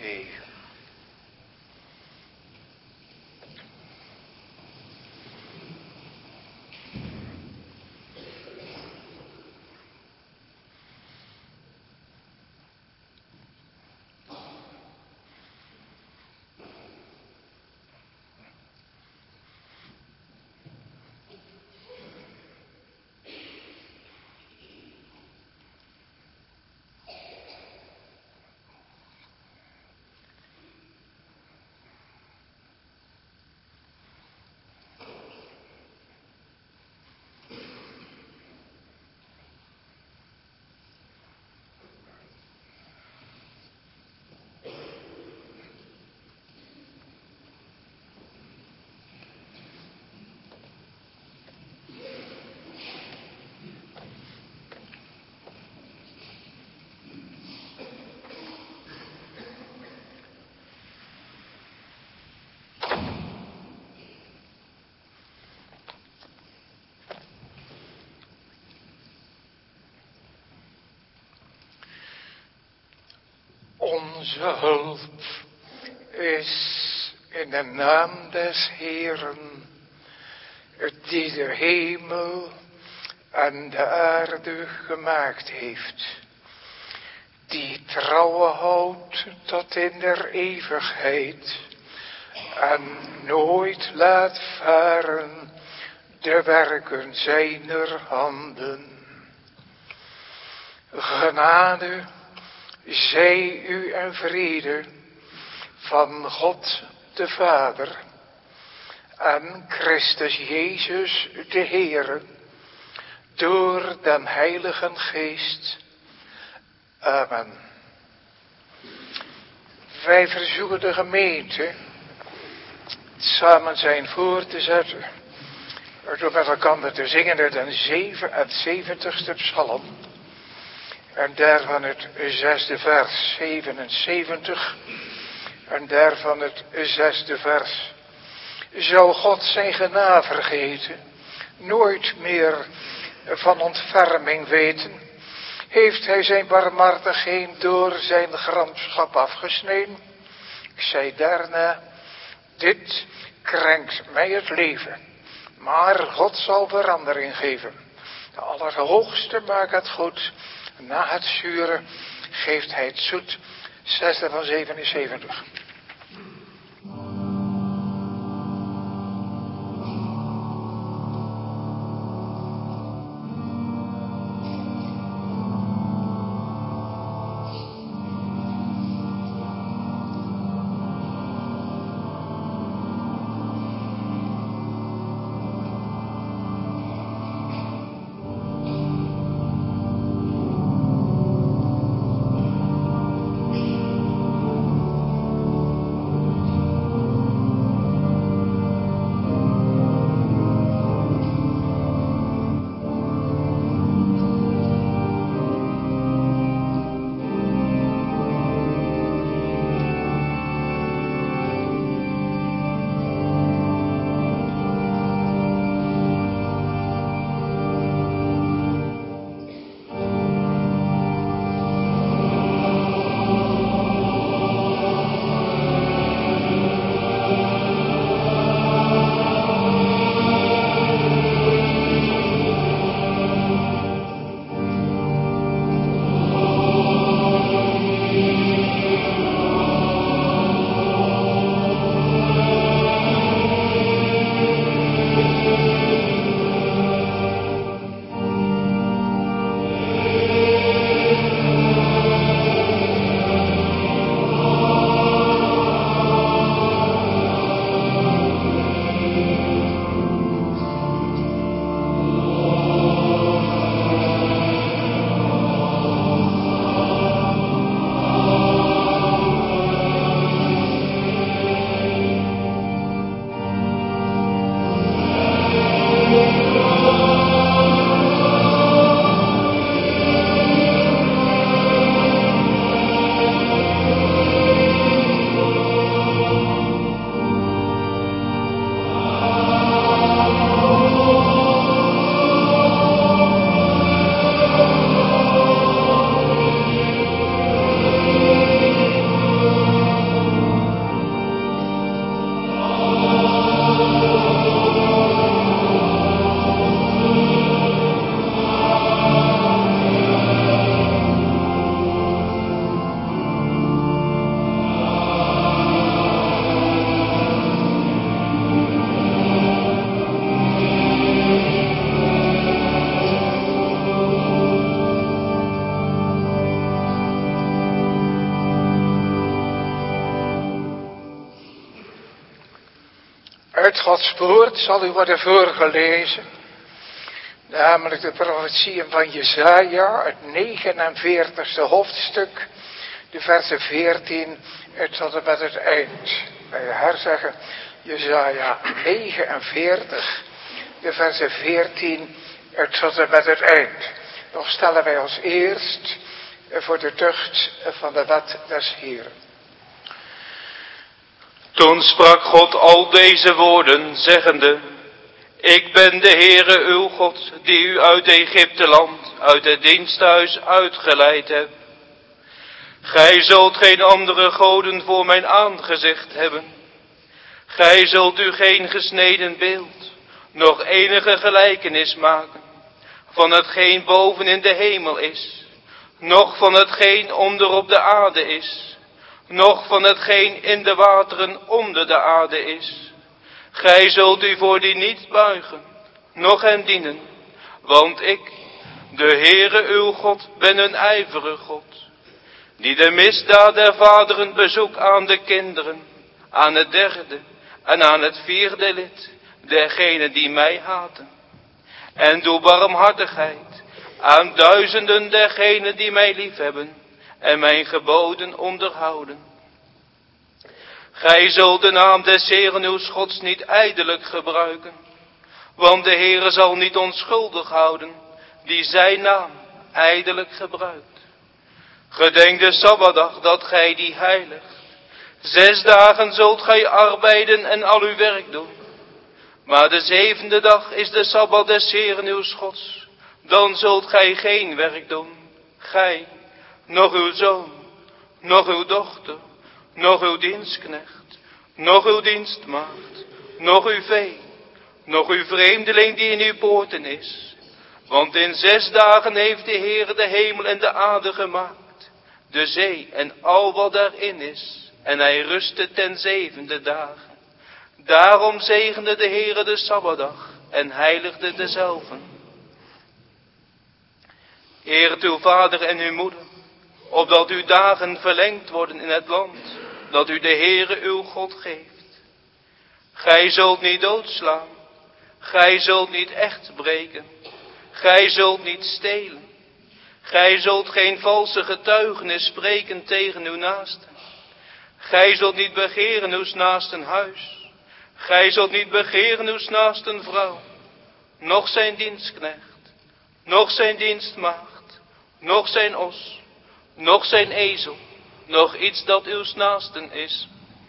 zegen. Onze hulp is in de naam des Heeren, die de hemel en de aarde gemaakt heeft, die trouwe houdt tot in der eeuwigheid en nooit laat varen de werken zijner handen. Genade zij u en vrede van God de Vader en Christus Jezus de Heere door den Heiligen Geest. Amen. Wij verzoeken de gemeente het samen zijn voor te zetten, door met elkaar te zingen uit de 77ste psalm. En daarvan het 6e vers, 77. En daarvan het 6e vers. Zal God zijn genade vergeten, nooit meer van ontferming weten? Heeft hij zijn barmhartigheid door zijn gramschap afgesneden? Ik zei daarna, dit krenkt mij het leven, maar God zal verandering geven. De Allerhoogste maakt het goed. Na het zure geeft hij het zoet. 6e van 77. uit Gods woord zal u worden voorgelezen. Namelijk de profetieën van Jesaja, het 49e hoofdstuk, de versen 14 tot en met het eind. Wij herzeggen Jesaja 49, de versen 14 tot en met het eind. Nog stellen wij ons eerst voor de tucht van de wet des Heeren. Toen sprak God al deze woorden, zeggende: Ik ben de Heere uw God, die u uit Egypteland, uit het diensthuis uitgeleid heb. Gij zult geen andere goden voor mijn aangezicht hebben. Gij zult u geen gesneden beeld, nog enige gelijkenis maken, van hetgeen boven in de hemel is, noch van hetgeen onder op de aarde is, noch van hetgeen in de wateren onder de aarde is. Gij zult u voor die niet buigen, noch hen dienen, want ik, de Heere uw God, ben een ijverige God, die de misdaad der vaderen bezoekt aan de kinderen, aan het derde en aan het vierde lid, dergenen die mij haten. En doe barmhartigheid aan duizenden dergenen die mij liefhebben en mijn geboden onderhouden. Gij zult de naam des Heeren uw Gods niet ijdelijk gebruiken, want de Heere zal niet onschuldig houden, die zijn naam ijdelijk gebruikt. Gedenk de Sabbatdag dat gij die heiligt. 6 dagen zult gij arbeiden en al uw werk doen. Maar de 7e dag is de Sabbat des Heeren uw Gods. Dan zult gij geen werk doen. Gij, noch uw zoon, noch uw dochter, noch uw dienstknecht, noch uw dienstmaagd, noch uw vee, noch uw vreemdeling die in uw poorten is. Want in 6 dagen heeft de Heere de hemel en de aarde gemaakt, de zee en al wat daarin is, en hij rustte ten 7e dagen. Daarom zegende de Heere de Sabbatdag en heiligde dezelve. Eert uw vader en uw moeder, opdat uw dagen verlengd worden in het land, dat u de Heere uw God geeft. Gij zult niet doodslaan, gij zult niet echt breken, gij zult niet stelen, gij zult geen valse getuigenis spreken tegen uw naaste. Gij zult niet begeren uw naasten huis, gij zult niet begeren uw naasten vrouw, noch zijn dienstknecht, noch zijn dienstmaagd, noch zijn os, noch zijn ezel, noch iets dat uw naasten is.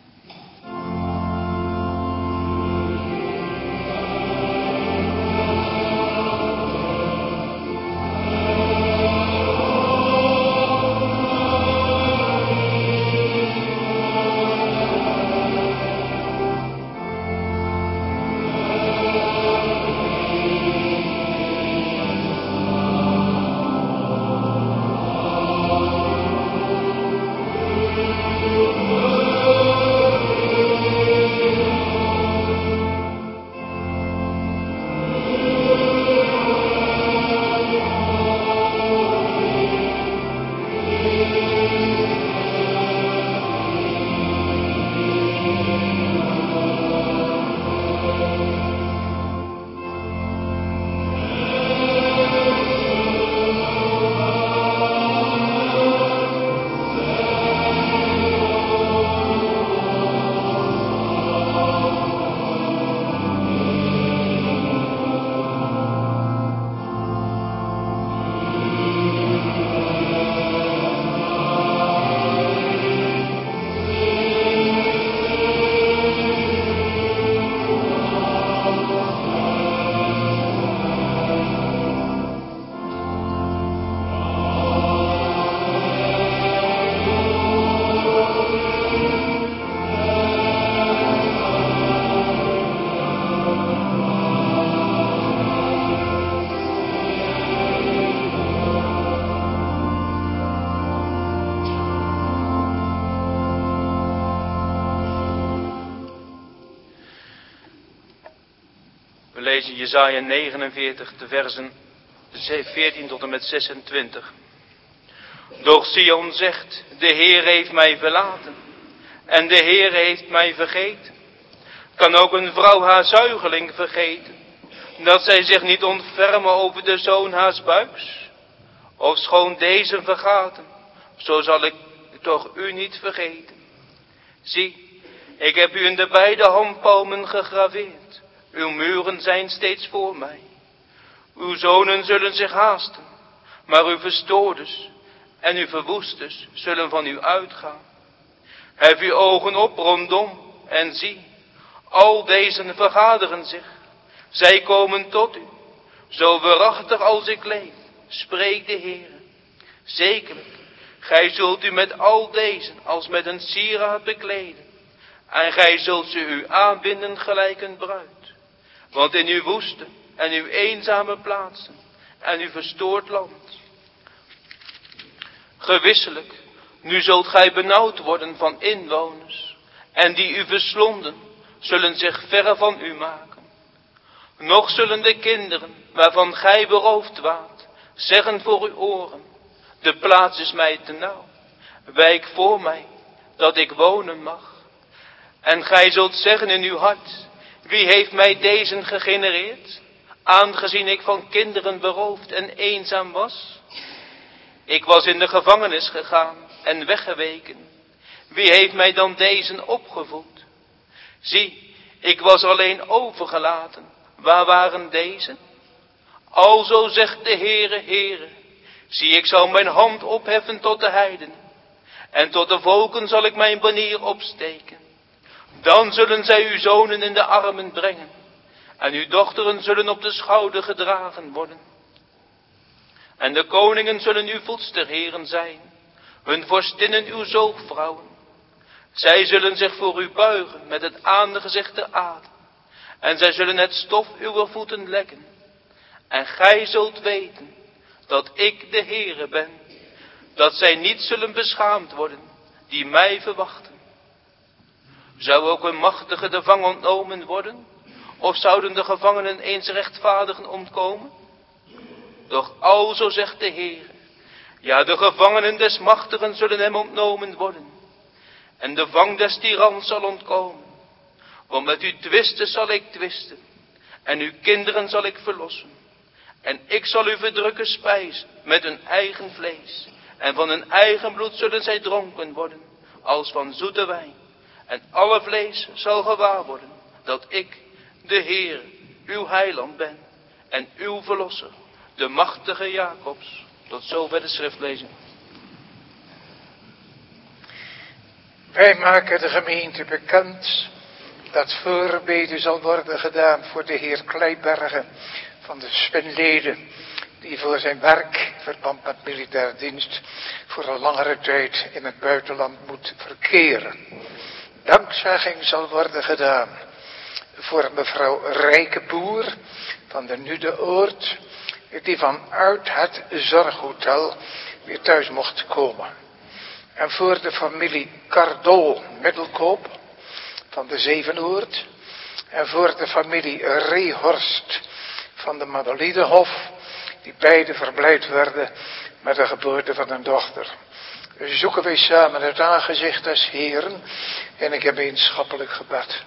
Lezen Jesaja 49, de versen 14 tot en met 26. Doch Sion zegt, de Heer heeft mij verlaten en de Heer heeft mij vergeten. Kan ook een vrouw haar zuigeling vergeten, dat zij zich niet ontfermen over de zoon haars buiks? Ofschoon deze vergaten, zo zal ik toch u niet vergeten. Zie, ik heb u in de beide handpalmen gegraveerd. Uw muren zijn steeds voor mij. Uw zonen zullen zich haasten, maar uw verstoorders en uw verwoesters zullen van u uitgaan. Hef uw ogen op rondom en zie, al deze vergaderen zich. Zij komen tot u, zo waarachtig als ik leef, spreekt de Heer. Zekerlijk, gij zult u met al deze als met een sieraad bekleden. En gij zult ze u aanbinden gelijk een bruid. Want in uw woeste en uw eenzame plaatsen en uw verstoord land. Gewisselijk, nu zult gij benauwd worden van inwoners. En die u verslonden, zullen zich verre van u maken. Nog zullen de kinderen, waarvan gij beroofd waart, zeggen voor uw oren: de plaats is mij te nauw. Wijk voor mij, dat ik wonen mag. En gij zult zeggen in uw hart: wie heeft mij deze gegenereerd, aangezien ik van kinderen beroofd en eenzaam was? Ik was in de gevangenis gegaan en weggeweken. Wie heeft mij dan deze opgevoed? Zie, ik was alleen overgelaten. Waar waren deze? Alzo zegt de Heere, Heere, zie, ik zal mijn hand opheffen tot de heidenen. En tot de volken zal ik mijn banier opsteken. Dan zullen zij uw zonen in de armen brengen. En uw dochteren zullen op de schouder gedragen worden. En de koningen zullen uw voedsterheren zijn. Hun vorstinnen uw zoogvrouwen. Zij zullen zich voor u buigen met het aangezicht ter aarde. En zij zullen het stof uw voeten lekken. En gij zult weten dat ik de Heere ben. Dat zij niet zullen beschaamd worden die mij verwachten. Zou ook een machtige de vang ontnomen worden? Of zouden de gevangenen eens rechtvaardigen ontkomen? Doch alzo zegt de Heer, ja, de gevangenen des machtigen zullen hem ontnomen worden. En de vang des tirans zal ontkomen. Want met uw twisten zal ik twisten. En uw kinderen zal ik verlossen. En ik zal u verdrukken spijzen met hun eigen vlees. En van hun eigen bloed zullen zij dronken worden, als van zoete wijn. En alle vlees zal gewaar worden, dat ik, de Heer, uw heiland ben. En uw verlosser, de machtige Jacobs. Tot zover de schriftlezing. Wij maken de gemeente bekend dat voorbeden zal worden gedaan voor de heer Kleibergen van de Spenleden, die voor zijn werk, verband met militaire dienst, voor een langere tijd in het buitenland moet verkeren. Dankzegging zal worden gedaan voor mevrouw Rijkeboer van de Nudeoord, die vanuit het zorghotel weer thuis mocht komen. En voor de familie Cardot Middelkoop van de Zevenoord. En voor de familie Reehorst van de Madelidehof, die beide verblijd werden met de geboorte van een dochter. Zoeken wij samen het aangezicht des Heeren in een gemeenschappelijk gebed.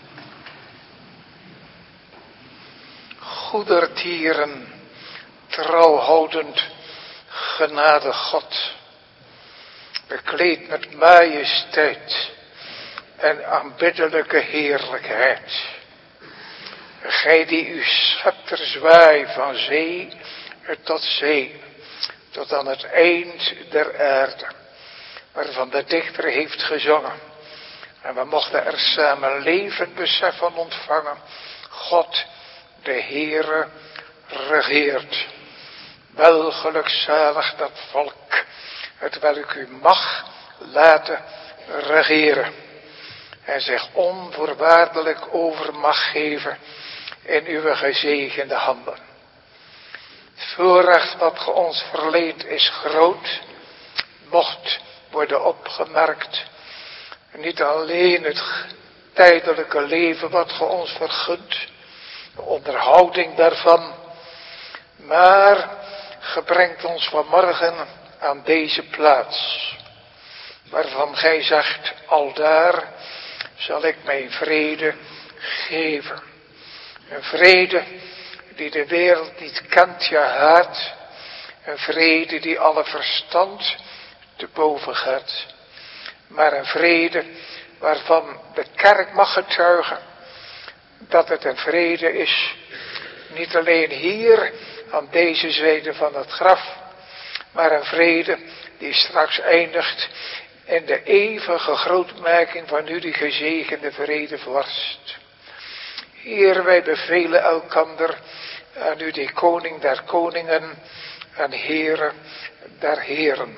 Goedertieren, trouwhoudend, genade God, bekleed met majesteit en aanbiddelijke heerlijkheid. Gij die uw scepter zwaai van zee tot zee, tot aan het eind der aarde, waarvan de dichter heeft gezongen. En we mochten er samen levend besef van ontvangen. God, de Heere, regeert. Wel gelukzalig dat volk, het welk u mag laten regeren. En zich onvoorwaardelijk over mag geven in uw gezegende handen. Het voorrecht wat ge ons verleent is groot, mocht worden opgemerkt. Niet alleen het tijdelijke leven wat ge ons vergunt, de onderhouding daarvan, maar ge brengt ons vanmorgen aan deze plaats, waarvan gij zegt, aldaar zal ik mijn vrede geven. Een vrede die de wereld niet kent, ja haat. Een vrede die alle verstand te boven gaat. Maar een vrede waarvan de kerk mag getuigen dat het een vrede is. Niet alleen hier aan deze zijde van het graf, maar een vrede die straks eindigt in de eeuwige grootmaking van u die gezegende vredevorst. Heer, wij bevelen elkander aan u die koning der koningen en Heere der heren.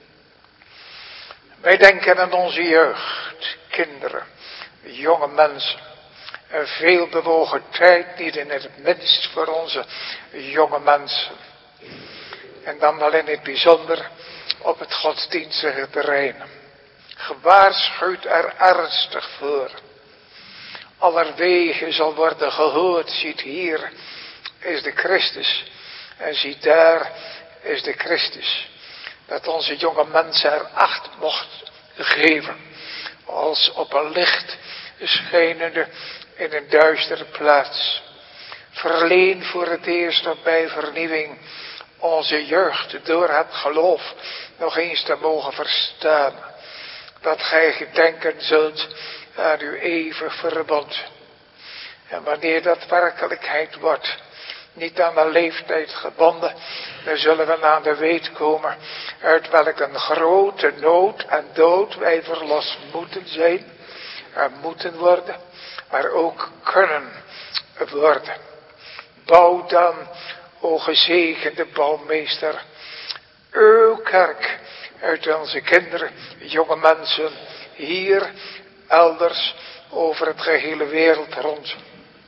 Wij denken aan onze jeugd, kinderen, jonge mensen. Een veelbewogen tijd, niet in het minst voor onze jonge mensen. En dan wel in het bijzonder op het godsdienstige terrein. Gewaarschuwd er ernstig voor. Allerwege zal worden gehoord, ziet hier is de Christus. En ziet daar is de Christus. Dat onze jonge mensen er acht mocht geven. Als op een licht schijnende in een duistere plaats. Verleen voor het eerst op bij vernieuwing onze jeugd door het geloof nog eens te mogen verstaan. Dat gij gedenken zult aan uw eeuwig verbond. En wanneer dat werkelijkheid wordt, niet aan de leeftijd gebonden, dan zullen we aan de weet komen uit welke grote nood en dood wij verlost moeten zijn en moeten worden, maar ook kunnen worden. Bouw dan, o gezegende bouwmeester, uw kerk uit onze kinderen, jonge mensen, hier, elders, over het gehele wereld rond.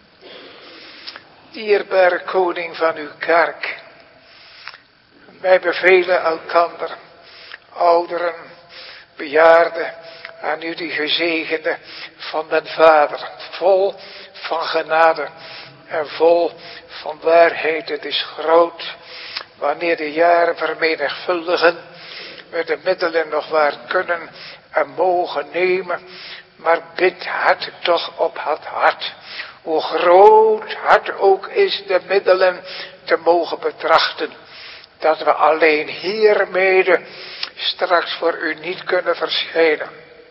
Dierbare koning van uw kerk, wij bevelen elkander, ouderen, bejaarden, aan u die gezegende van den Vader, vol van genade en vol van waarheid. Het is groot, wanneer de jaren vermenigvuldigen, we de middelen nog waar kunnen en mogen nemen, maar bid het toch op het hart. Hoe groot het ook is de middelen te mogen betrachten, dat we alleen hiermede straks voor u niet kunnen verschijnen.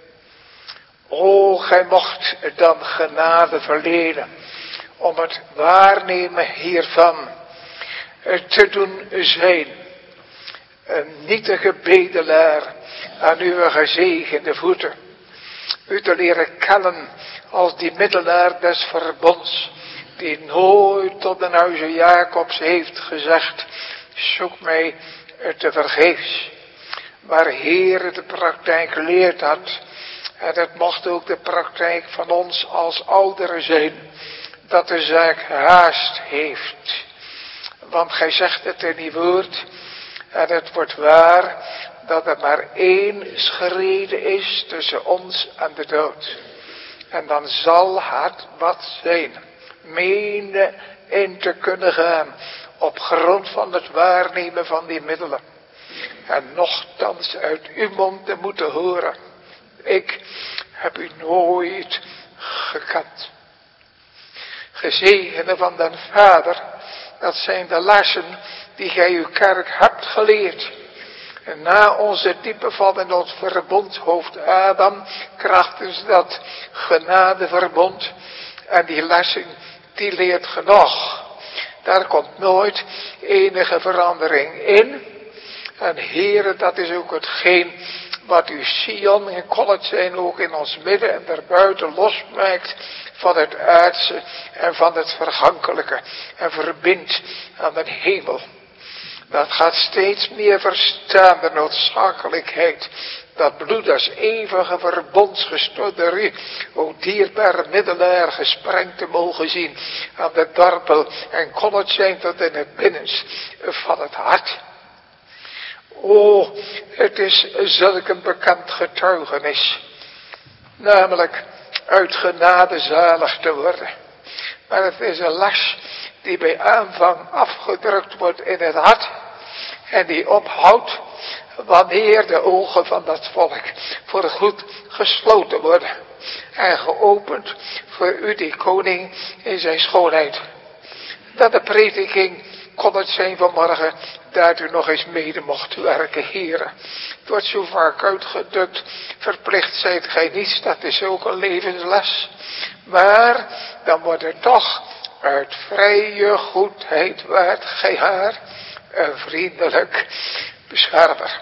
O, gij mocht dan genade verlenen om het waarnemen hiervan te doen zijn. Een nietige bedelaar aan uw gezegende voeten. U te leren kennen als die middelaar des verbonds, die nooit tot de huize Jacobs heeft gezegd, zoek mij te vergeefs. Maar Heer de praktijk leert had, en het mocht ook de praktijk van ons als ouderen zijn, dat de zaak haast heeft. Want gij zegt het in uw woord, en het wordt waar, dat er maar één schrede is tussen ons en de dood. En dan zal het wat zijn, meende in te kunnen gaan, op grond van het waarnemen van die middelen. En nochtans uit uw mond te moeten horen, ik heb u nooit gekend. Gezegende van den Vader, dat zijn de lessen die gij uw kerk hebt geleerd. En na onze diepe val in ons verbondhoofd Adam, krachtens dat genadeverbond, en die lessen, die leert genoeg. Daar komt nooit enige verandering in. En Heere, dat is ook hetgeen wat u Sion en Colossijn ook in ons midden en daarbuiten losmaakt van het aardse en van het vergankelijke en verbindt aan de hemel. Dat gaat steeds meer verstaan, de noodzakelijkheid, dat bloed als eeuwige verbondsgestoderie, o dierbare middelaar, gesprengd te mogen zien aan de dorpel en kon het zijn tot in het binnenst van het hart. O, het is zulk een bekend getuigenis, namelijk uit genade zalig te worden. Maar het is een les die bij aanvang afgedrukt wordt in het hart en die ophoudt wanneer de ogen van dat volk voor goed gesloten worden en geopend voor u, die koning in zijn schoonheid. Dat de prediking kon het zijn vanmorgen dat u nog eens mede mocht werken, heren. Het wordt zo vaak uitgedrukt, verplicht zijt gij niets, dat is ook een levensles. Maar dan wordt er toch uit vrije goedheid waard gij haar een vriendelijk beschermer.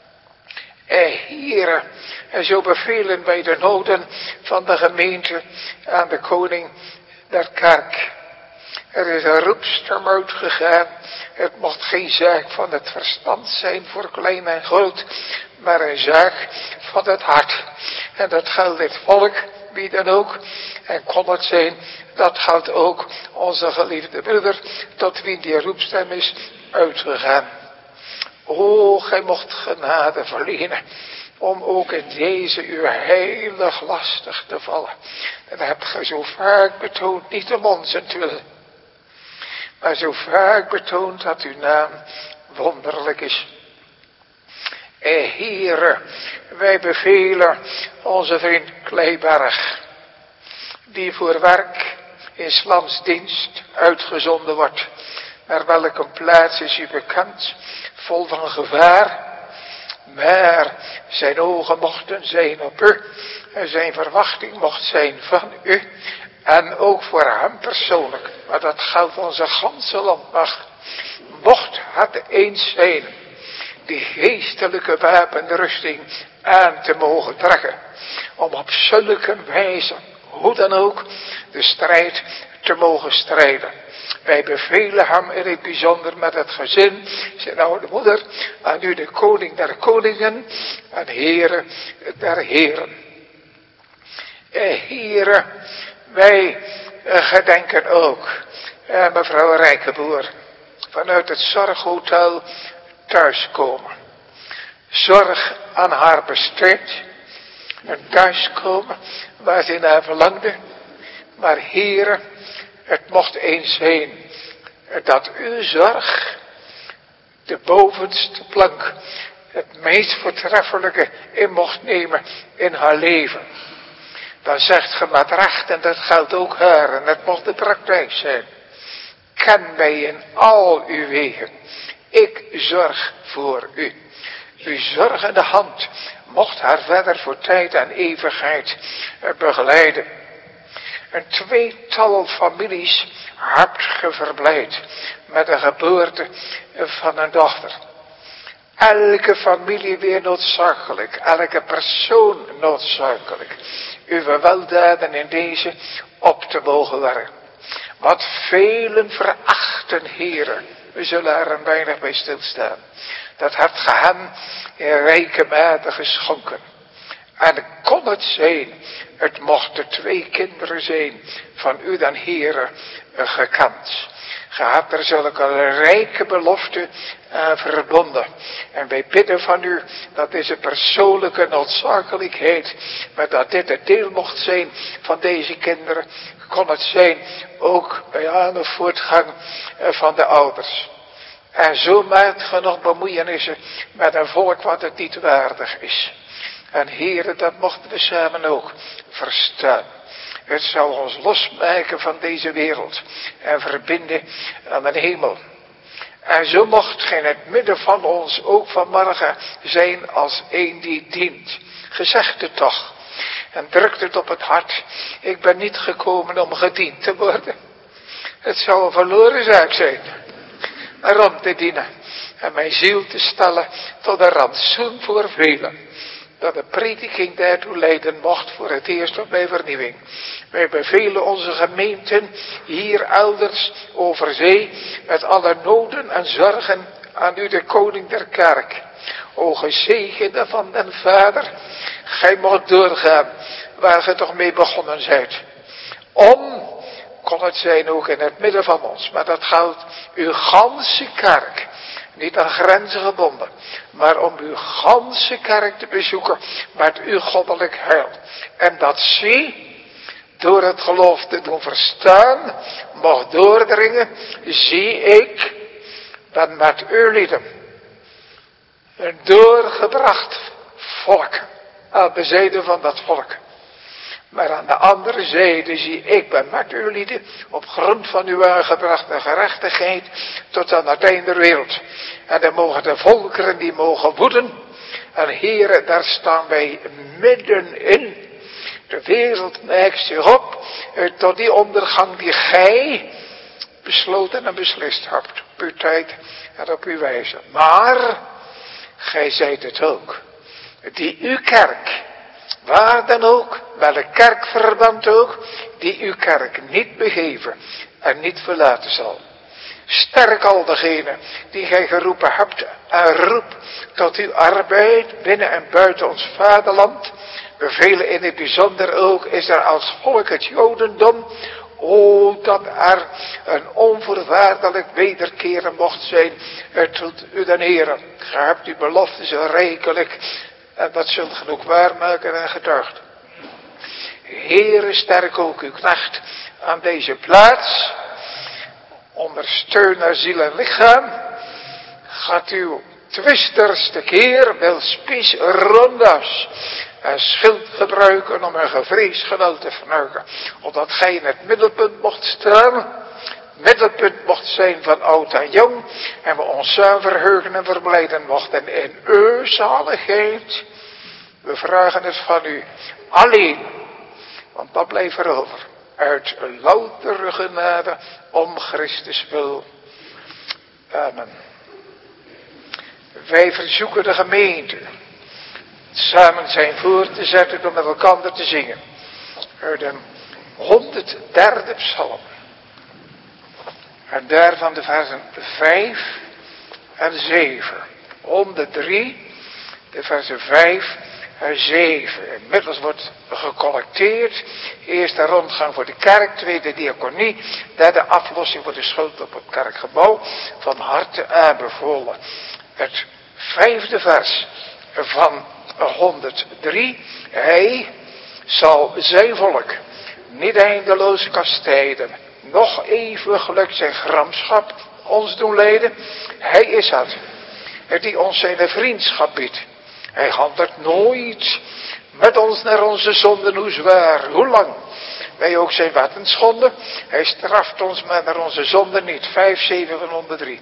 Heren, en zo bevelen wij de noden van de gemeente aan de koning der kerk. Er is een roepstem uitgegaan. Het mocht geen zaak van het verstand zijn voor klein en groot, maar een zaak van het hart. En dat geldt dit volk, wie dan ook. En kon het zijn, dat geldt ook onze geliefde broeder, tot wie die roepstem is uitgegaan. O, gij mocht genade verlenen, om ook in deze uw heilig lastig te vallen. En dat hebt gij zo vaak betoond, niet om onzentwil, maar zo vaak betoond dat uw naam wonderlijk is. Heere, wij bevelen onze vriend Kleiberg, die voor werk in 's lands dienst uitgezonden wordt. Naar welke plaats is u bekend, vol van gevaar. Maar zijn ogen mochten zijn op u, en zijn verwachting mocht zijn van u. En ook voor hem persoonlijk, maar dat geldt onze ganse landmacht. Mocht het eens zijn, die geestelijke wapenrusting aan te mogen trekken. Om op zulke wijze, hoe dan ook, de strijd te mogen strijden. Wij bevelen hem in het bijzonder met het gezin, zijn oude moeder, aan u de koning der koningen en heren der heren. Heren, wij gedenken ook mevrouw Rijkenboer vanuit het zorghotel thuiskomen. Zorg aan haar besteed, een thuiskomen waar ze naar verlangde. Maar heren, het mocht eens zijn dat uw zorg de bovenste plank, het meest voortreffelijke in mocht nemen in haar leven. Dan zegt ge met recht, en dat geldt ook haar, en het mocht de praktijk zijn. Ken mij in al uw wegen, ik zorg voor u. Uw zorgende hand mocht haar verder voor tijd en eeuwigheid begeleiden. Een tweetal families hebt ge verblijd met de geboorte van een dochter. Elke familie weer noodzakelijk, elke persoon noodzakelijk. Uw weldaden in deze op te mogen werken. Wat velen verachten, heren, we zullen er een weinig bij stilstaan. Dat hebt ge hem in rijke mate geschonken. En kon het zijn, het mochten 2 kinderen zijn van u dan heren gekend. Ge hebt er zulke rijke belofte aan verbonden. En wij bidden van u dat deze persoonlijke noodzakelijkheid, maar dat dit het deel mocht zijn van deze kinderen, kon het zijn ook bij aan de voortgang van de ouders. En zo maakt ge nog bemoeienissen met een volk wat het niet waardig is. En heren, dat mochten we samen ook verstaan. Het zou ons losmaken van deze wereld en verbinden aan de hemel. En zo mocht gij in het midden van ons ook vanmorgen zijn als een die dient. Gezegd het toch. En drukt het op het hart. Ik ben niet gekomen om gediend te worden. Het zou een verloren zaak zijn. Maar om te dienen. En mijn ziel te stellen tot een rantsoen voor velen. Dat de prediking daartoe leiden mocht voor het eerst op mijn vernieuwing. Wij bevelen onze gemeenten hier elders over zee met alle noden en zorgen aan u de koning der kerk. O gezegende van den Vader, gij mocht doorgaan waar ge toch mee begonnen zijt. Kon het zijn ook in het midden van ons, maar dat geldt uw ganse kerk. Niet aan grenzen gebonden, maar om uw ganse kerk te bezoeken met uw goddelijk heil. En dat zij, door het geloof te doen verstaan, mag doordringen, zie ik, dat met uw lieden een doorgebracht volk, aan de zijde van dat volk. Maar aan de andere zijde zie ik bij met uw lieden op grond van uw aangebrachte gerechtigheid tot aan het einde der wereld. En dan mogen de volkeren die mogen woeden. En Heere, daar staan wij middenin. De wereld neigt zich op tot die ondergang die gij besloten en beslist hebt. Op uw tijd en op uw wijze. Maar gij zijt het ook. Die uw kerk, waar dan ook, welk kerkverband ook, die uw kerk niet begeven en niet verlaten zal. Sterk al degenen die gij geroepen hebt en roep tot uw arbeid binnen en buiten ons vaderland. Velen in het bijzonder ook is er als volk het Jodendom. O, dat er een onvoorwaardelijk wederkeren mocht zijn tot u den Heere. Ge hebt uw belofte zo rijkelijk en dat zult genoeg waarmaken en getuigd. Heere, sterk ook uw knecht aan deze plaats. Ondersteun naar ziel en lichaam. Gaat uw twisters tekeer, wel spies rondas en schild gebruiken om een gevreesd geweld te verneuken. Opdat gij in het middelpunt mocht staan. Middelpunt mocht zijn van oud en jong. En we ons zuiver verheugen en verblijden mochten in uw zaligheid. We vragen het van u alleen. Want dat blijft er over. Uit loutere genade om Christus wil. Amen. Wij verzoeken de gemeente samen zijn voor te zetten door met elkaar te zingen. Uit de 103e psalm. En daarvan de versen 5 en 7. 103, de versen 5 en 7. Inmiddels wordt gecollecteerd. Eerste rondgang voor de kerk, tweede diaconie, derde aflossing voor de schuld op het kerkgebouw. Van harte aanbevolen. Het 5e vers van 103. Hij zal zijn volk niet eindeloos kastijden, nog eeuwiglijk zijn gramschap ons doen lijden. Hij is het die ons zijn vriendschap biedt. Hij handelt nooit met ons naar onze zonden, hoe zwaar, hoe lang wij ook zijn wetten schonden. Hij straft ons maar naar onze zonden niet. 5, 7 van 103.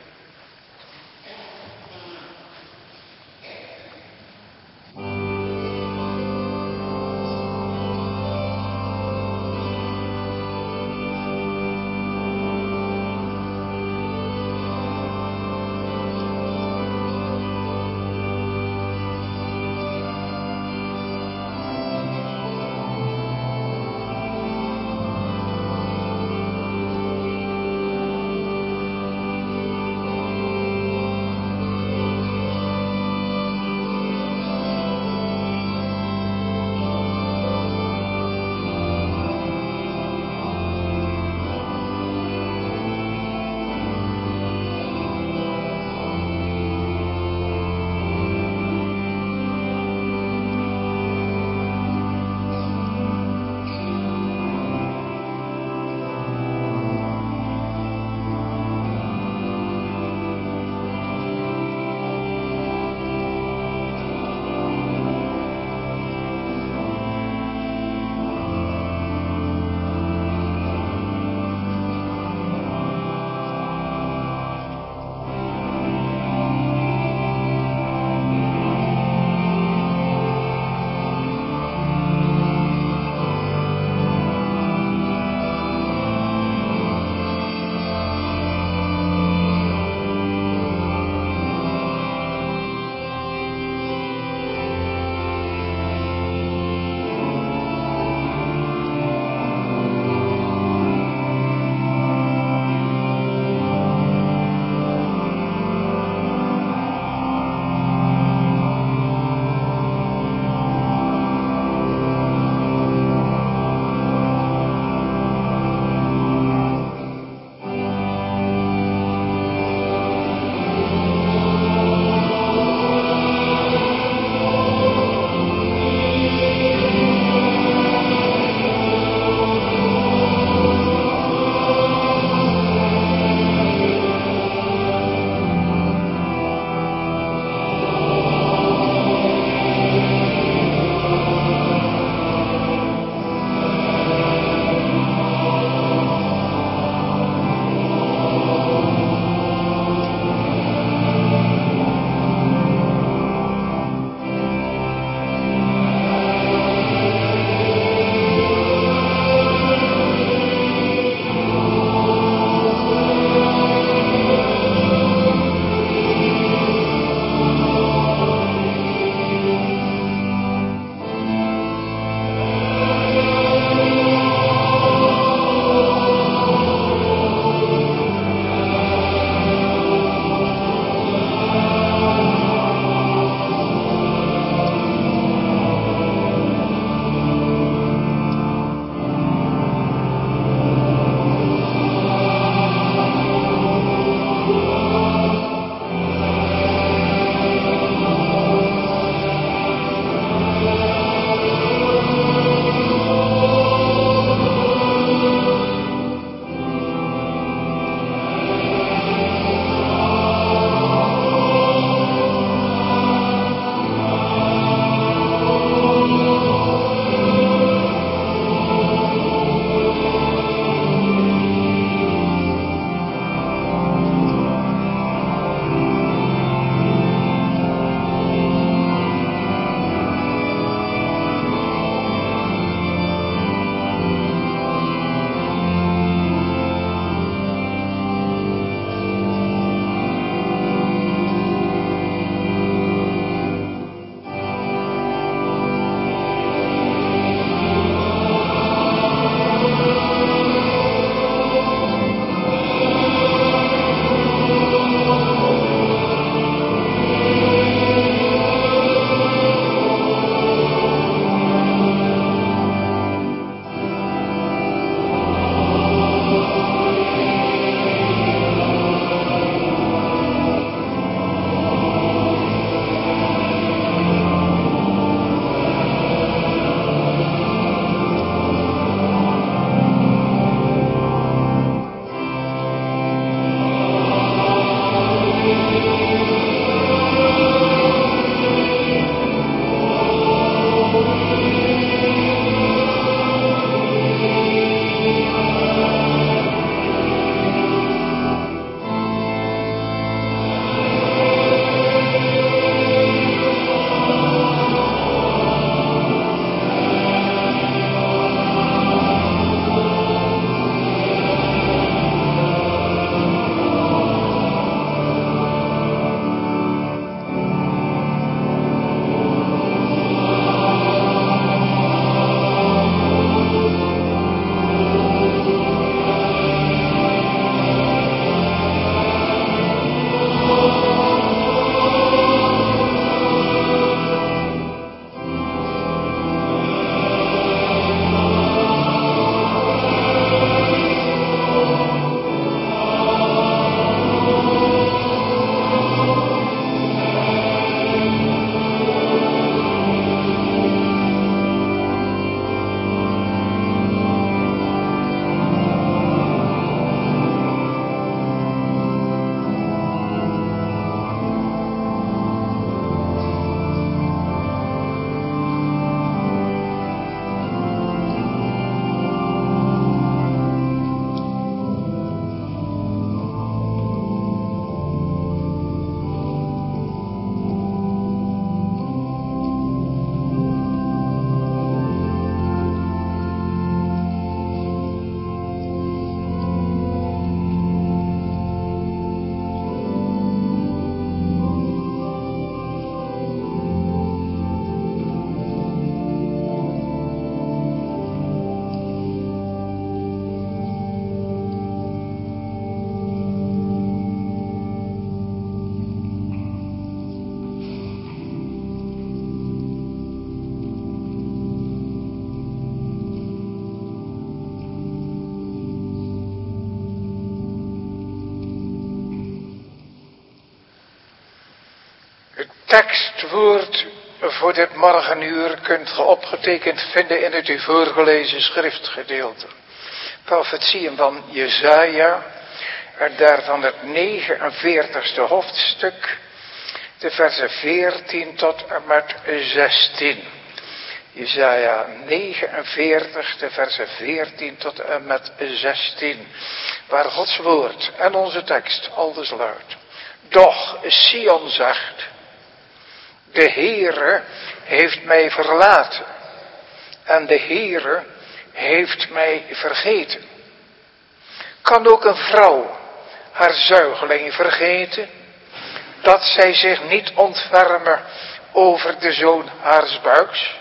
tekstwoord voor dit morgenuur kunt ge opgetekend vinden in het u voorgelezen schriftgedeelte. Profetieën van Jesaja, en daarvan het 49ste hoofdstuk, de versen 14 tot en met 16. Jesaja 49, de versen 14 tot en met 16. Waar Gods woord en onze tekst aldus luidt. Doch Sion zegt, de Heere heeft mij verlaten. En de Heere heeft mij vergeten. Kan ook een vrouw haar zuigeling vergeten, dat zij zich niet ontfermen over de zoon haars buiks?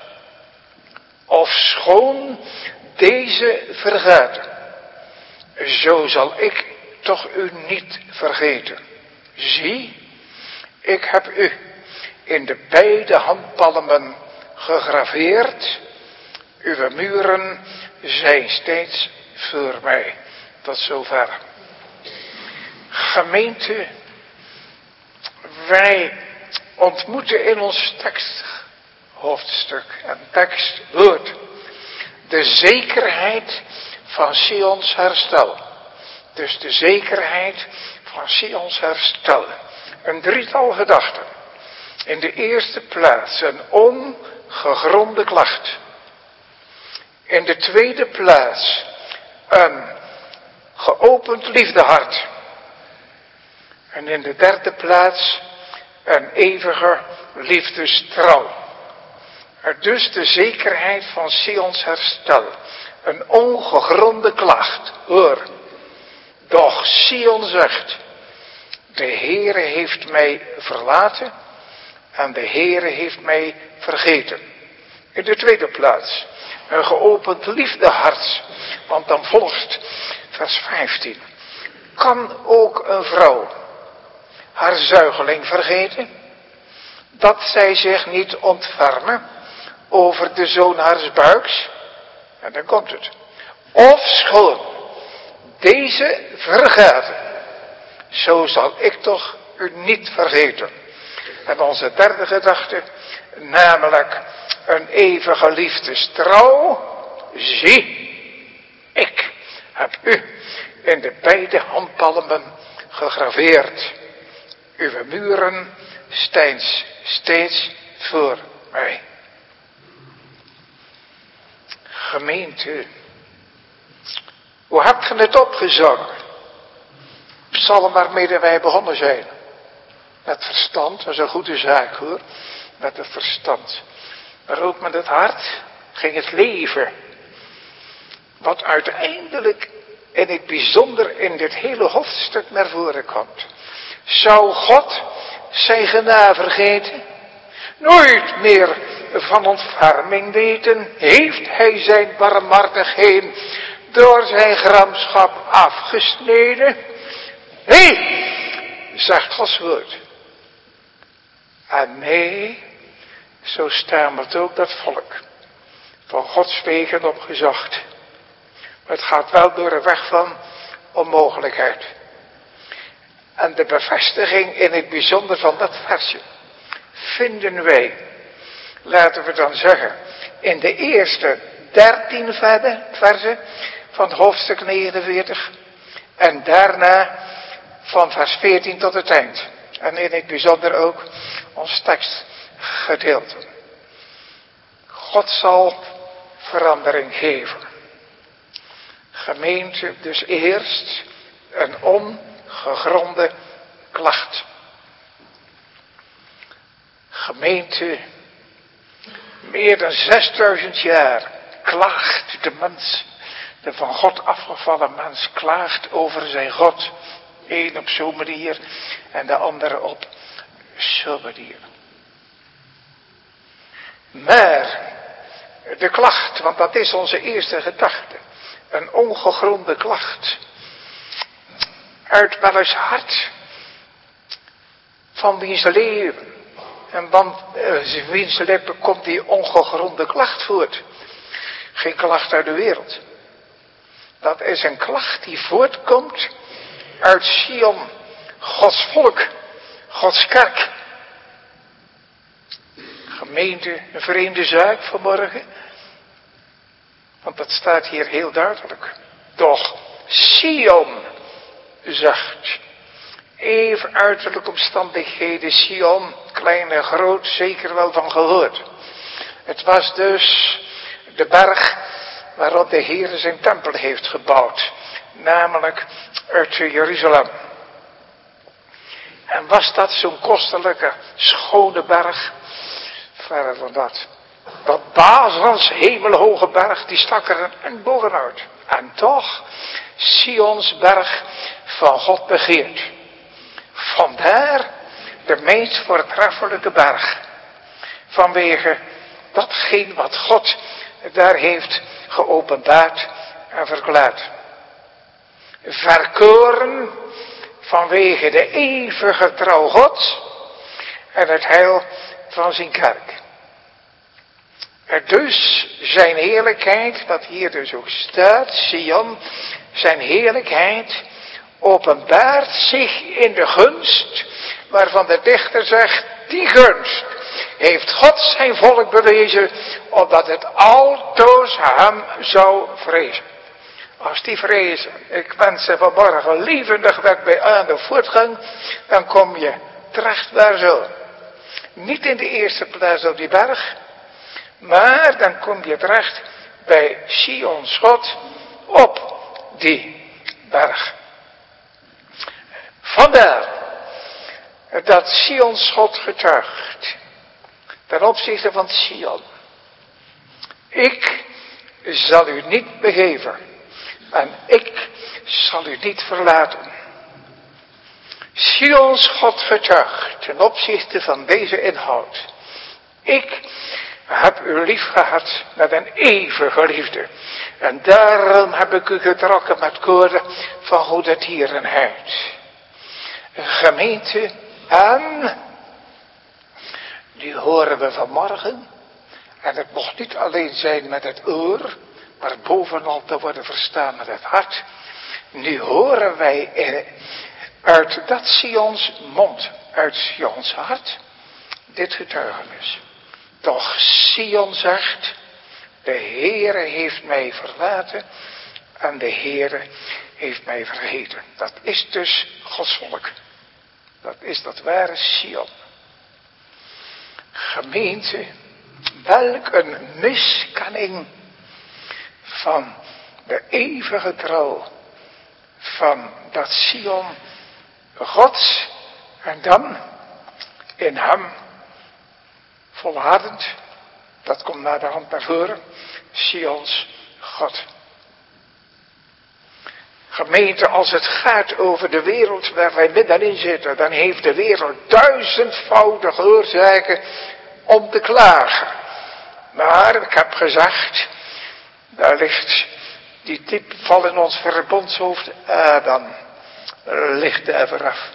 Ofschoon deze vergaten, zo zal ik toch u niet vergeten. Zie, ik heb u in de beide handpalmen gegraveerd, uw muren zijn steeds voor mij. Tot zover. Gemeente, wij ontmoeten in ons teksthoofdstuk en tekstwoord de zekerheid van Sions herstel. Dus de zekerheid van Sions herstel. Een drietal gedachten. In de eerste plaats een ongegronde klacht. In de tweede plaats een geopend liefdehart. En in de derde plaats een eeuwige liefdestrouw. Er dus de zekerheid van Sions herstel. Een ongegronde klacht. Hoor. Doch Sion zegt, de Heere heeft mij verlaten en de Heere heeft mij vergeten. In de tweede plaats een geopend liefdehart. Want dan volgt vers 15. Kan ook een vrouw haar zuigeling vergeten, dat zij zich niet ontfermen over de zoon haars buiks? En dan komt het. Ofschoon deze vergaten, zo zal ik toch u niet vergeten. En onze derde gedachte, namelijk een eeuwige liefdestrouw. Zie, ik heb u in de beide handpalmen gegraveerd. Uw muren staan steeds voor mij. Gemeente, hoe hebt ge het opgezongen? Psalm waarmee wij begonnen zijn. Met verstand, dat is een goede zaak hoor. Met het verstand. Maar ook met het hart ging het leven. Wat uiteindelijk in het bijzonder in dit hele hoofdstuk naar voren komt. Zou God zijn genade vergeten? Nooit meer van ontferming weten? Heeft hij zijn barmhartigheden door zijn gramschap afgesneden? Nee, zegt Gods woord. En nee, zo stamelt ook dat volk van Gods wegen opgezocht. Maar het gaat wel door een weg van onmogelijkheid. En de bevestiging in het bijzonder van dat versje vinden wij, laten we dan zeggen, in de eerste 13 versen van hoofdstuk 49 en daarna van vers 14 tot het eind. En in het bijzonder ook ons tekstgedeelte. God zal verandering geven. Gemeente, dus eerst een ongegronde klacht. Gemeente, meer dan 6000 jaar klaagt de mens, de van God afgevallen mens, klaagt over zijn God. Eén op zo'n manier en de andere op zo'n manier. Maar de klacht, want dat is onze eerste gedachte, een ongegronde klacht, uit welks hart, van wiens leven en van wiens lippen komt die ongegronde klacht voort. Geen klacht uit de wereld. Dat is een klacht die voortkomt uit Sion, Gods volk, Gods kerk. Gemeente, een vreemde zaak vanmorgen. Want dat staat hier heel duidelijk. Doch Sion zacht. Even uiterlijke omstandigheden. Sion, klein en groot, zeker wel van gehoord. Het was dus de berg waarop de Heer zijn tempel heeft gebouwd. Namelijk uit Jeruzalem. En was dat zo'n kostelijke, schone berg? Verder dan dat. Dat Bazans hemelhoge berg, die stak er een bovenuit. En toch, Sions berg van God begeerd. Vandaar de meest voortreffelijke berg. Vanwege datgene wat God daar heeft geopenbaard en verklaard. Verkoren vanwege de eeuwige trouw God en het heil van zijn kerk. Dus zijn heerlijkheid, wat hier dus ook staat, Sion, zijn heerlijkheid openbaart zich in de gunst, waarvan de dichter zegt, die gunst heeft God zijn volk bewezen, opdat het altoos hem zou vrezen. Als die vrezen, ik wens ze vanmorgen levendig weg bij aan de voortgang, dan kom je terecht waar zo. Niet in de eerste plaats op die berg, maar dan kom je terecht bij Sions God op die berg. Vandaar dat Sions God getuigt ten opzichte van Sion. Ik zal u niet begeven en ik zal u niet verlaten. Sions God getuigt ten opzichte van deze inhoud. Ik heb u lief gehad met een eeuwige liefde. En daarom heb ik u getrokken met koorden van goede tierenheid. Gemeente, en die horen we vanmorgen. En het mocht niet alleen zijn met het oor, maar bovenal te worden verstaan met het hart. Nu horen wij uit dat Sions mond, uit Sions hart, dit getuigenis. Toch Sion zegt, de Heere heeft mij verlaten en de Heere heeft mij vergeten. Dat is dus Gods volk. Dat is dat ware Sion. Gemeente, welk een miskenning van de eeuwige trouw van dat Sion Gods en dan in hem volhardend, dat komt naar de hand naar voren, Sions God. Gemeente, als het gaat over de wereld waar wij middenin zitten, dan heeft de wereld duizendvoudige oorzaken om te klagen. Maar ik heb gezegd, daar ligt die diepval in ons verbondshoofd Adam, ligt er even af.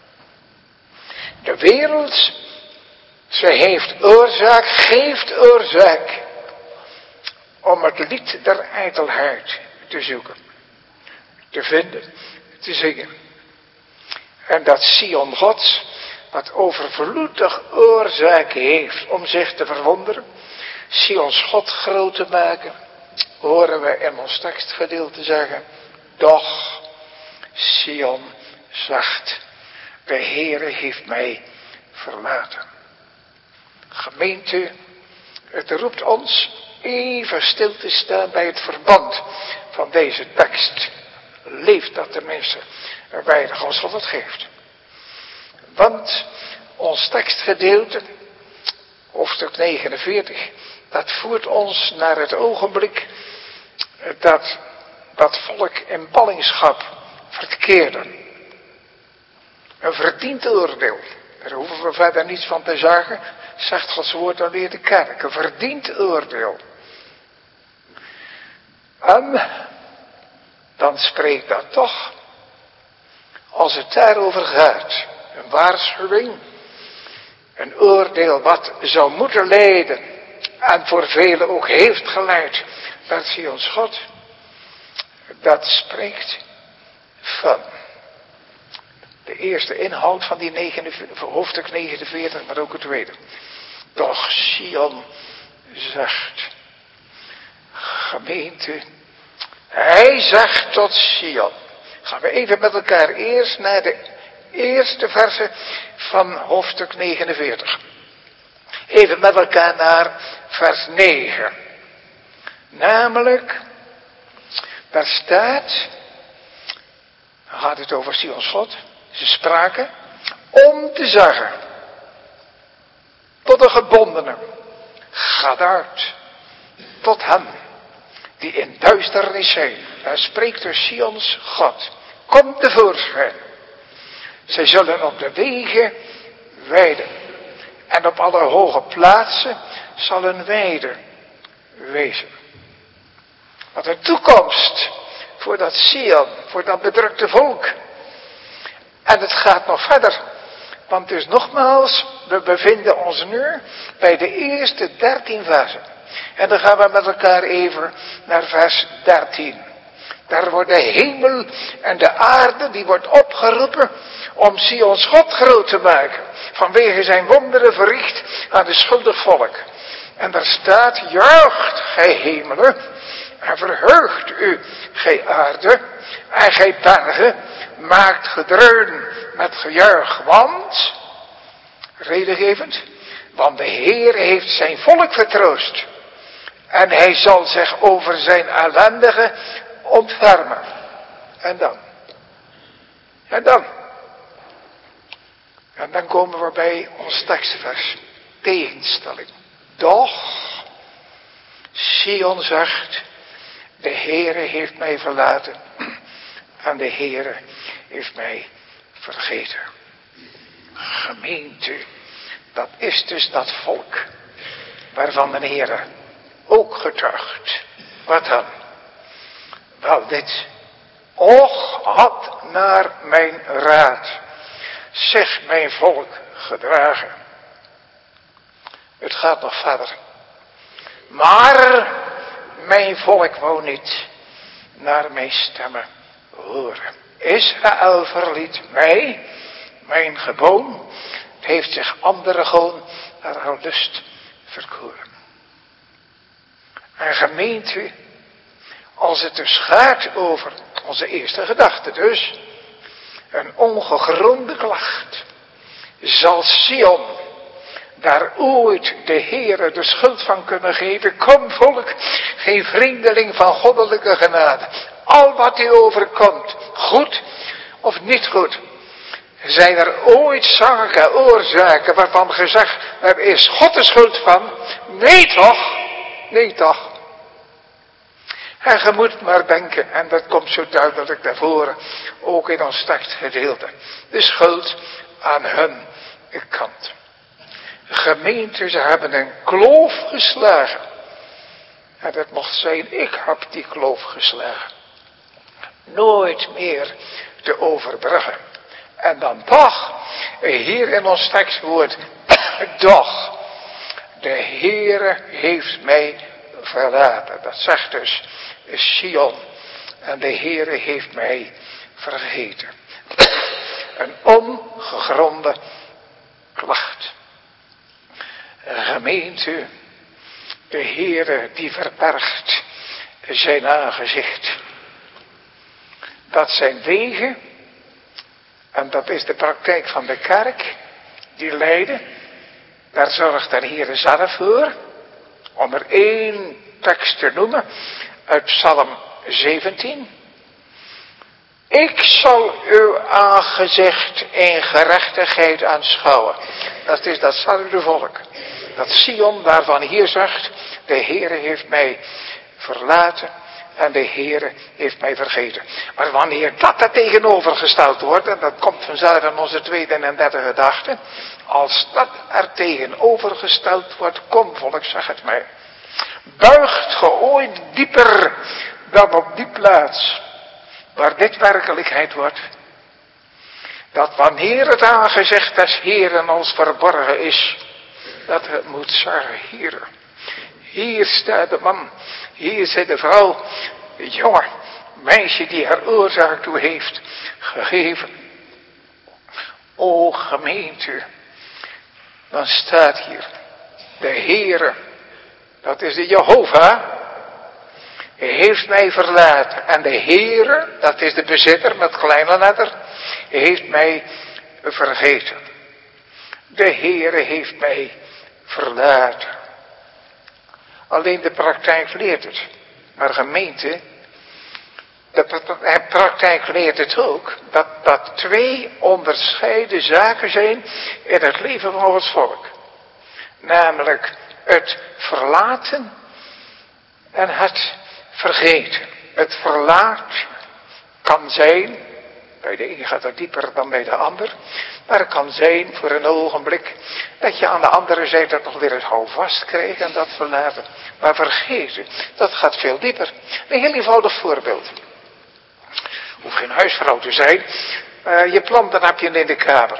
De wereld, ze heeft oorzaak, geeft oorzaak om het lied der ijdelheid te zoeken, te vinden, te zingen. En dat Sion Gods, wat overvloedig oorzaak heeft om zich te verwonderen, Sions God groot te maken, horen we in ons tekstgedeelte zeggen, doch Sion zegt, de Heere heeft mij verlaten. Gemeente, het roept ons even stil te staan bij het verband van deze tekst. Leeft dat tenminste weinig als God het geeft. Want ons tekstgedeelte, hoofdstuk 49, dat voert ons naar het ogenblik dat dat volk in ballingschap verkeerde. Een verdiend oordeel. Daar hoeven we verder niets van te zeggen, zegt Gods woord alweer de kerk. Een verdiend oordeel. En dan spreekt dat toch, als het daarover gaat, een waarschuwing, een oordeel wat zou moeten leiden en voor velen ook heeft geleid naar Sions God. Dat spreekt van de eerste inhoud van die hoofdstuk 49, maar ook het tweede. Doch Sion zegt, gemeente, hij zegt tot Sion. Gaan we even met elkaar eerst naar de eerste verse van hoofdstuk 49. Even met elkaar naar vers 9. Namelijk, daar staat, dan gaat het over Sions God. Ze spraken om te zeggen tot de gebondenen, ga uit tot hen die in duisternis zijn. Daar spreekt dus Sions God. Kom tevoorschijn. Zij zullen op de wegen weiden. En op alle hoge plaatsen zal een weide wezen. Wat een toekomst voor dat Sion, voor dat bedrukte volk. En het gaat nog verder. Want dus nogmaals, we bevinden ons nu bij de eerste 13 versen. En dan gaan we met elkaar even naar vers 13. Daar wordt de hemel en de aarde, die wordt opgeroepen om Sions God groot te maken. Vanwege zijn wonderen verricht aan de schuldig volk. En daar staat, juicht gij hemelen en verheugt u gij aarde en gij bergen, maakt gedreun met gejuich, want, redengevend, want de Heer heeft zijn volk vertroost. En hij zal zich over zijn ellendigen ontfermen. En dan? En dan komen we bij ons tekstvers. Tegenstelling. Doch, Sion zegt, de Heere heeft mij verlaten. En de Heere heeft mij vergeten. Gemeente, dat is dus dat volk waarvan de Heere ook getuigt. Wat dan? Wel dit. Och had naar mijn raad zich mijn volk gedragen. Het gaat nog verder. Maar mijn volk wou niet naar mijn stemmen horen. Israël verliet mij, mijn geboom. Het heeft zich andere gewoon naar haar lust verkoren. En gemeente, als het dus gaat over onze eerste gedachte dus, een ongegronde klacht, zal Sion daar ooit de Heere de schuld van kunnen geven? Kom volk, geen vreemdeling van goddelijke genade. Al wat u overkomt, goed of niet goed, zijn er ooit zaken, oorzaken waarvan gezegd, er is God de schuld van? Nee toch? Nee toch? En je moet maar denken, en dat komt zo duidelijk naar voren, ook in ons tekstgedeelte, de schuld aan hun kant. Gemeentes hebben een kloof geslagen. En dat mocht zijn, ik heb die kloof geslagen. Nooit meer te overbruggen. En dan toch, hier in ons tekstwoord, doch, de Heere heeft mij verlaten. Dat zegt dus Sion. En de Heere heeft mij vergeten. Een ongegronde klacht. Gemeente, de Heere die verbergt zijn aangezicht. Dat zijn wegen, en dat is de praktijk van de kerk, die leiden. Daar zorgt de Heere zelf voor. Om er één tekst te noemen uit Psalm 17. Ik zal uw aangezicht in gerechtigheid aanschouwen. Dat is datzelfde volk. Dat Sion waarvan hier zegt, de Heere heeft mij verlaten en de Heere heeft mij vergeten. Maar wanneer dat er tegenovergesteld wordt, en dat komt vanzelf in onze tweede en derde gedachte, als dat er tegenovergesteld wordt, kom volk, zeg het mij. Buigt ge ooit dieper dan op die plaats waar dit werkelijkheid wordt? Dat wanneer het aangezicht des Heeren ons verborgen is, dat het moet zeggen, hier staat de man, hier zit de vrouw, het jonge meisje die haar oorzaak toe heeft gegeven. O gemeente, dan staat hier, De Heere, dat is de Jehovah, heeft mij verlaten. En de Heere, dat is de bezitter met kleine letter, heeft mij vergeten. De Heere heeft mij verlaten. Alleen de praktijk leert het. Maar gemeente, de praktijk leert het ook, dat twee onderscheiden zaken zijn in het leven van Gods volk. Namelijk het verlaten en het vergeten. Het verlaten kan zijn, bij de een gaat het dieper dan bij de ander, maar het kan zijn voor een ogenblik dat je aan de andere zijde nog weer het houvast krijgt en dat verlaten. Maar vergeten, dat gaat veel dieper. Een heel eenvoudig voorbeeld. Hoeft geen huisvrouw te zijn. Je plant, dan heb je in de kamer.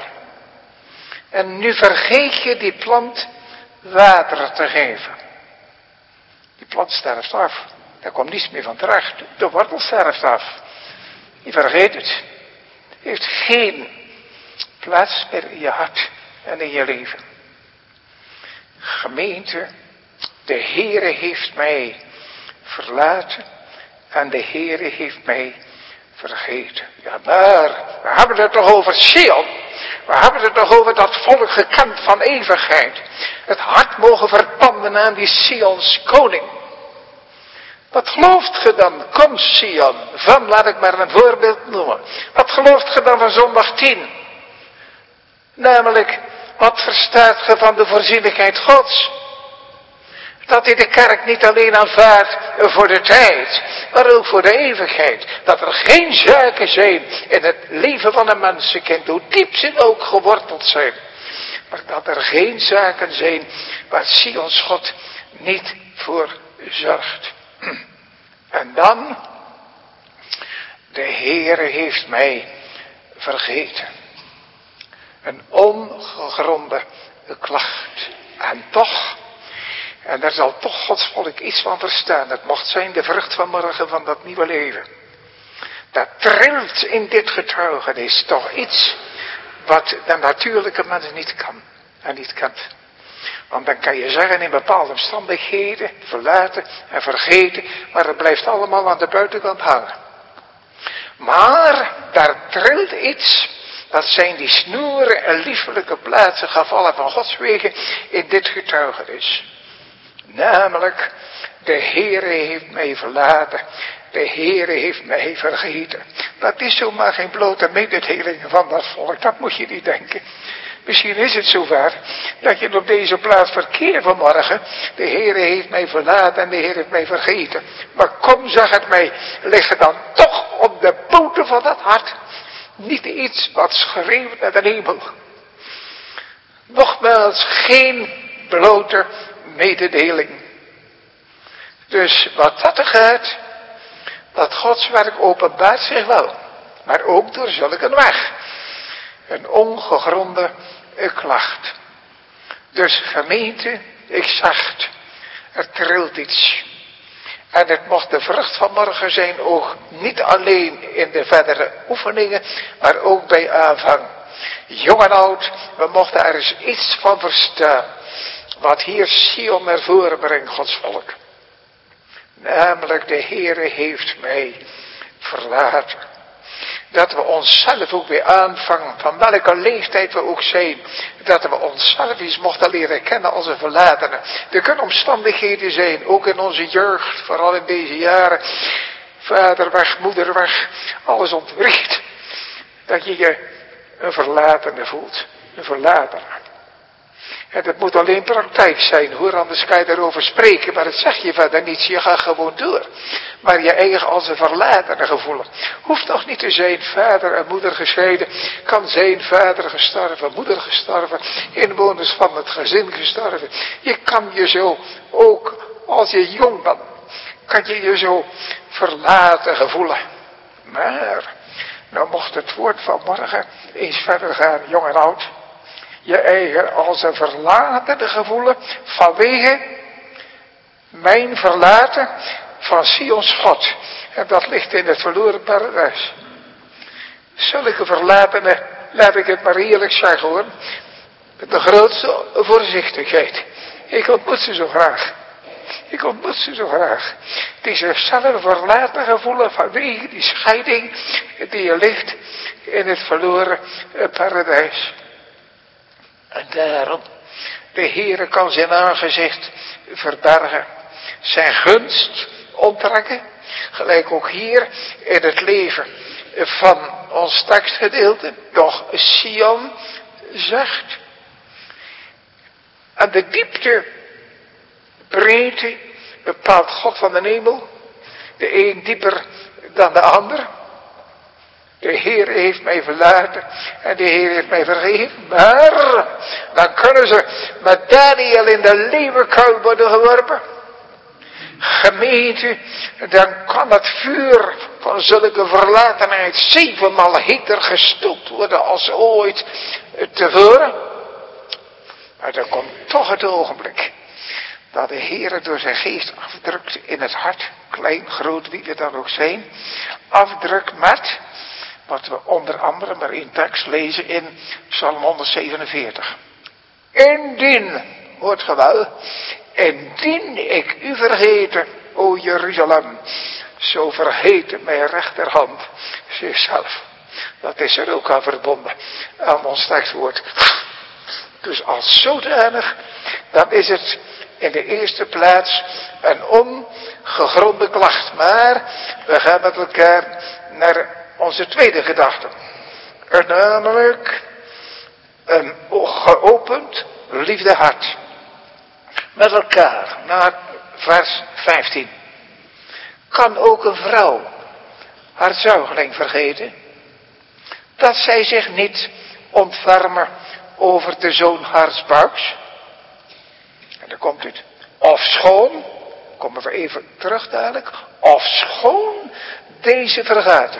En nu vergeet je die plant water te geven. Die plant sterft af. Daar komt niets meer van terecht. De wortel sterft af. Je vergeet het. Het heeft geen plaats meer in je hart en in je leven. Gemeente, de Heere heeft mij verlaten en de Heere heeft mij vergeten. Ja, maar we hebben het toch over Sion. We hebben het toch over dat volk gekend van eeuwigheid. Het hart mogen verpanden aan die Sions koning. Wat gelooft ge dan? Kom Sion. Van, laat ik maar een voorbeeld noemen. Wat gelooft ge dan van zondag 10? Namelijk, wat verstaat ge van de voorzienigheid Gods? Dat hij de kerk niet alleen aanvaardt voor de tijd, maar ook voor de eeuwigheid. Dat er geen zaken zijn in het leven van een mensenkind, hoe diep ze ook geworteld zijn. Maar dat er geen zaken zijn waar Sions God niet voor zorgt. En dan, de Heere heeft mij vergeten. Een ongegronde klacht. En toch, en daar zal toch Gods volk iets van verstaan. Het mocht zijn de vrucht van morgen van dat nieuwe leven. Dat trilt in dit getuigenis toch iets wat de natuurlijke mens niet kan en niet kent. Want dan kan je zeggen in bepaalde omstandigheden verlaten en vergeten, maar het blijft allemaal aan de buitenkant hangen. Maar daar trilt iets, dat zijn die snoeren en liefelijke plaatsen gevallen van Gods wegen in dit getuigenis. Namelijk, de Heere heeft mij verlaten, de Heere heeft mij vergeten. Dat is zomaar geen blote mededeling van dat volk, dat moet je niet denken. Misschien is het zover dat je op deze plaats verkeert vanmorgen. De Heere heeft mij verlaten en de Heer heeft mij vergeten. Maar kom, zeg het mij, ligt er dan toch op de poten van dat hart niet iets wat schreeuwt naar de hemel. Nogmaals, geen blote mededeling. Dus wat dat er gaat, dat Gods werk openbaart zich wel. Maar ook door zulke een weg. Een ongegronde klacht. Dus gemeente, ik zag het. Er trilt iets. En het mocht de vrucht van morgen zijn ook niet alleen in de verdere oefeningen, maar ook bij aanvang. Jong en oud, we mochten er eens iets van verstaan. Wat hier Sion naar voren brengt, Gods volk. Namelijk, de Heere heeft mij verlaten. Dat we onszelf ook weer aanvangen, van welke leeftijd we ook zijn. Dat we onszelf eens mochten leren kennen als een verlatene. Er kunnen omstandigheden zijn, ook in onze jeugd, vooral in deze jaren. Vader weg, moeder weg, alles ontwricht. Dat je je een verlatene voelt, een verlatene. En dat moet alleen praktijk zijn hoor, anders kan je erover spreken, maar dat zeg je verder niet, je gaat gewoon door. Maar je eigen als een verlatene gevoelen. Hoeft nog niet te zijn vader en moeder gescheiden, kan zijn vader gestorven, moeder gestorven, inwoners van het gezin gestorven. Je kan je zo, ook als je jong bent, kan je je zo verlaten gevoelen. Maar, nou mocht het woord van morgen eens verder gaan, jong en oud. Je eigen als een verlatene gevoelen vanwege mijn verlaten van Sions God. En dat ligt in het verloren paradijs. Zulke verlatenen, laat ik het maar eerlijk zeggen hoor, met de grootste voorzichtigheid. Ik ontmoet ze zo graag. Ik ontmoet ze zo graag. Die zichzelf verlaten gevoelen vanwege die scheiding die er ligt in het verloren paradijs. En daarom, de Heere kan zijn aangezicht verbergen. Zijn gunst onttrekken. Gelijk ook hier in het leven van ons tekstgedeelte. Doch Sion zegt. En de diepte, breedte bepaalt God van de hemel. De een dieper dan de ander. De Heer heeft mij verlaten en de Heer heeft mij vergeven. Maar dan kunnen ze met Daniel in de leeuwenkuil worden geworpen. Gemeente, dan kan het vuur van zulke verlatenheid 7-maal heter gestookt worden als ooit tevoren. Maar dan komt toch het ogenblik dat de Heer door zijn geest afdrukt in het hart, klein, groot, wie we dan ook zijn, afdrukt met wat we onder andere maar in tekst lezen in Psalm 147. Indien, hoort ge wel, indien ik u vergeten, o Jeruzalem, zo vergeten mijn rechterhand zichzelf. Dat is er ook aan verbonden, aan ons tekstwoord. Dus als zodanig, dan is het in de eerste plaats een ongegronde klacht. Maar we gaan met elkaar naar onze tweede gedachte. Namelijk een geopend liefdehart. Met elkaar naar vers 15. Kan ook een vrouw haar zuigeling vergeten? Dat zij zich niet ontfermen over de zoon haars buiks? En dan komt het. Ofschoon, komen we even terug dadelijk. Ofschoon deze vergaten.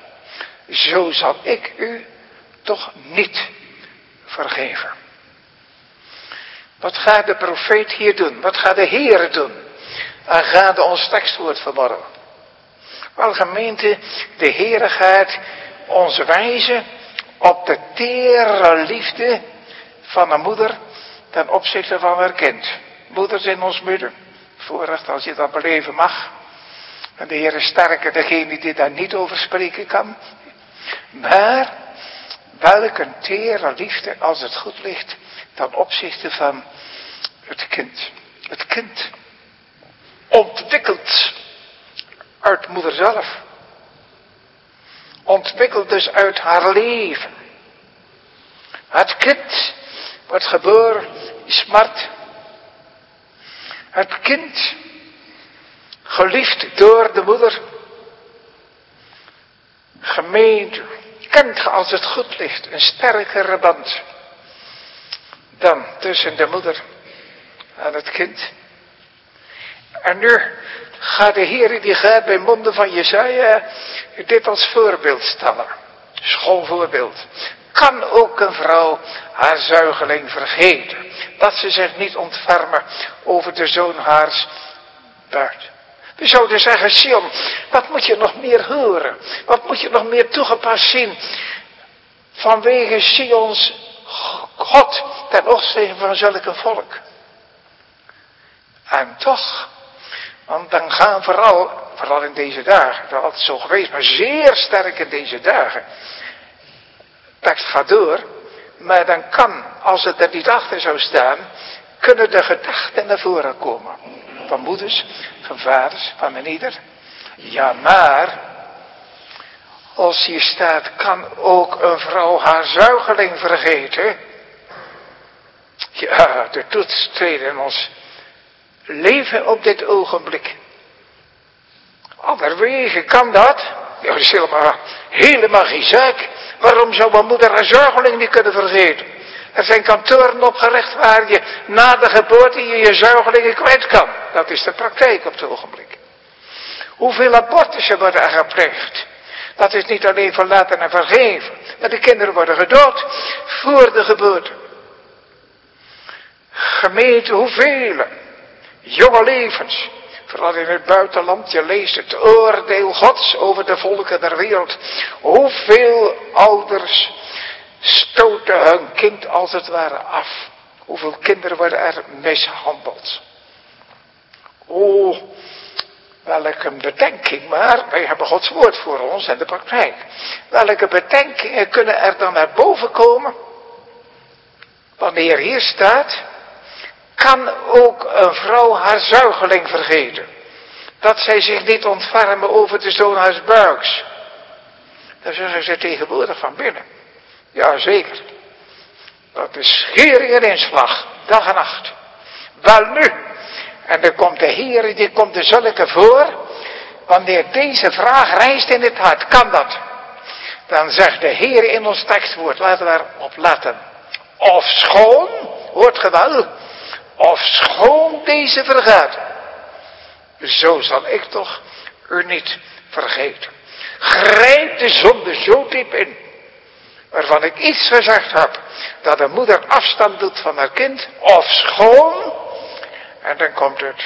Zo zal ik u toch niet vergeven. Wat gaat de profeet hier doen? Wat gaat de Heer doen? Aangaande ons tekstwoord vanmorgen. Wel gemeente, de Heer gaat ons wijzen op de tere liefde van een moeder ten opzichte van haar kind. Moeders in ons midden, voorrecht als je dat beleven mag. En de Heer is sterker, degene die daar niet over spreken kan. Maar welk een tere liefde als het goed ligt ten opzichte van het kind. Het kind ontwikkeld uit moeder zelf. Ontwikkeld dus uit haar leven. Het kind wordt geboren in smart. Het kind geliefd door de moeder. Gemeente, kent ge als het goed ligt een sterkere band dan tussen de moeder en het kind. En nu gaat de Heer, die gaat bij monden van Jesaja dit als voorbeeld stellen. Schoon voorbeeld. Kan ook een vrouw haar zuigeling vergeten, dat ze zich niet ontfermen over de zoon haars buit. We zouden zeggen, Sion, wat moet je nog meer horen? Wat moet je nog meer toegepast zien? Vanwege Sions God ten opzichte van zulke volk. En toch, want dan gaan vooral in deze dagen, dat is altijd zo geweest, maar zeer sterk in deze dagen. De tekst gaat door, maar dan kan, als het er niet achter zou staan, kunnen de gedachten naar voren komen. Van moeders, van vaders, van mijn ieder. Ja, maar, als hier staat, kan ook een vrouw haar zuigeling vergeten. Ja, de toets treedt in ons leven op dit ogenblik. Allerwege kan dat. Ja, dat is helemaal geen zaak. Waarom zou een moeder haar zuigeling niet kunnen vergeten? Er zijn kantoren opgericht waar je na de geboorte je zuigelingen kwijt kan. Dat is de praktijk op het ogenblik. Hoeveel abortussen worden er gepleegd? Dat is niet alleen verlaten en vergeven. Maar de kinderen worden gedood voor de geboorte. Gemeente, hoeveel jonge levens. Vooral in het buitenland, je leest het oordeel Gods over de volken der wereld. Hoeveel ouders stoten hun kind als het ware af. Hoeveel kinderen worden er mishandeld? Oh, welke bedenking, maar wij hebben Gods woord voor ons en de praktijk. Welke bedenkingen kunnen er dan naar boven komen? Wanneer hier staat, kan ook een vrouw haar zuigeling vergeten. Dat zij zich niet ontfermen over de zoon haars buiks. Dan zeggen ze tegenwoordig van binnen. Jazeker. Dat is schering en inslag, dag en nacht. Wel nu. En dan komt de Heer, die komt er zulke voor. Wanneer deze vraag rijst in het hart, kan dat? Dan zegt de Heer in ons tekstwoord, laten we erop letten. Ofschoon, hoort ge wel, ofschoon deze vergaat. Zo zal ik toch u niet vergeten. Grijp de zonde zo diep in. Waarvan ik iets gezegd heb. Dat een moeder afstand doet van haar kind. Ofschoon. En dan komt het.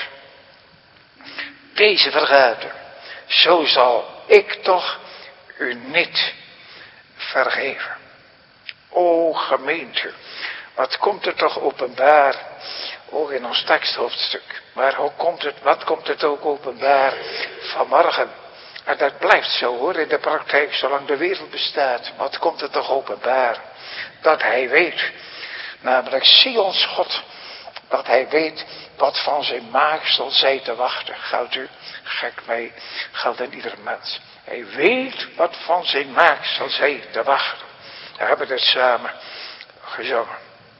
Deze vergaten. Zo zal ik toch u niet vergeven. O gemeente. Wat komt er toch openbaar. Ook in ons teksthoofdstuk. Maar wat komt het ook openbaar vanmorgen. En dat blijft zo hoor in de praktijk, zolang de wereld bestaat. Wat komt het toch openbaar? Dat hij weet, namelijk Sions God, dat hij weet wat van zijn maaksel zij te wachten. Geldt u, gek mij, geldt in ieder mens. Hij weet wat van zijn maaksel zij te wachten. We hebben het samen gezongen.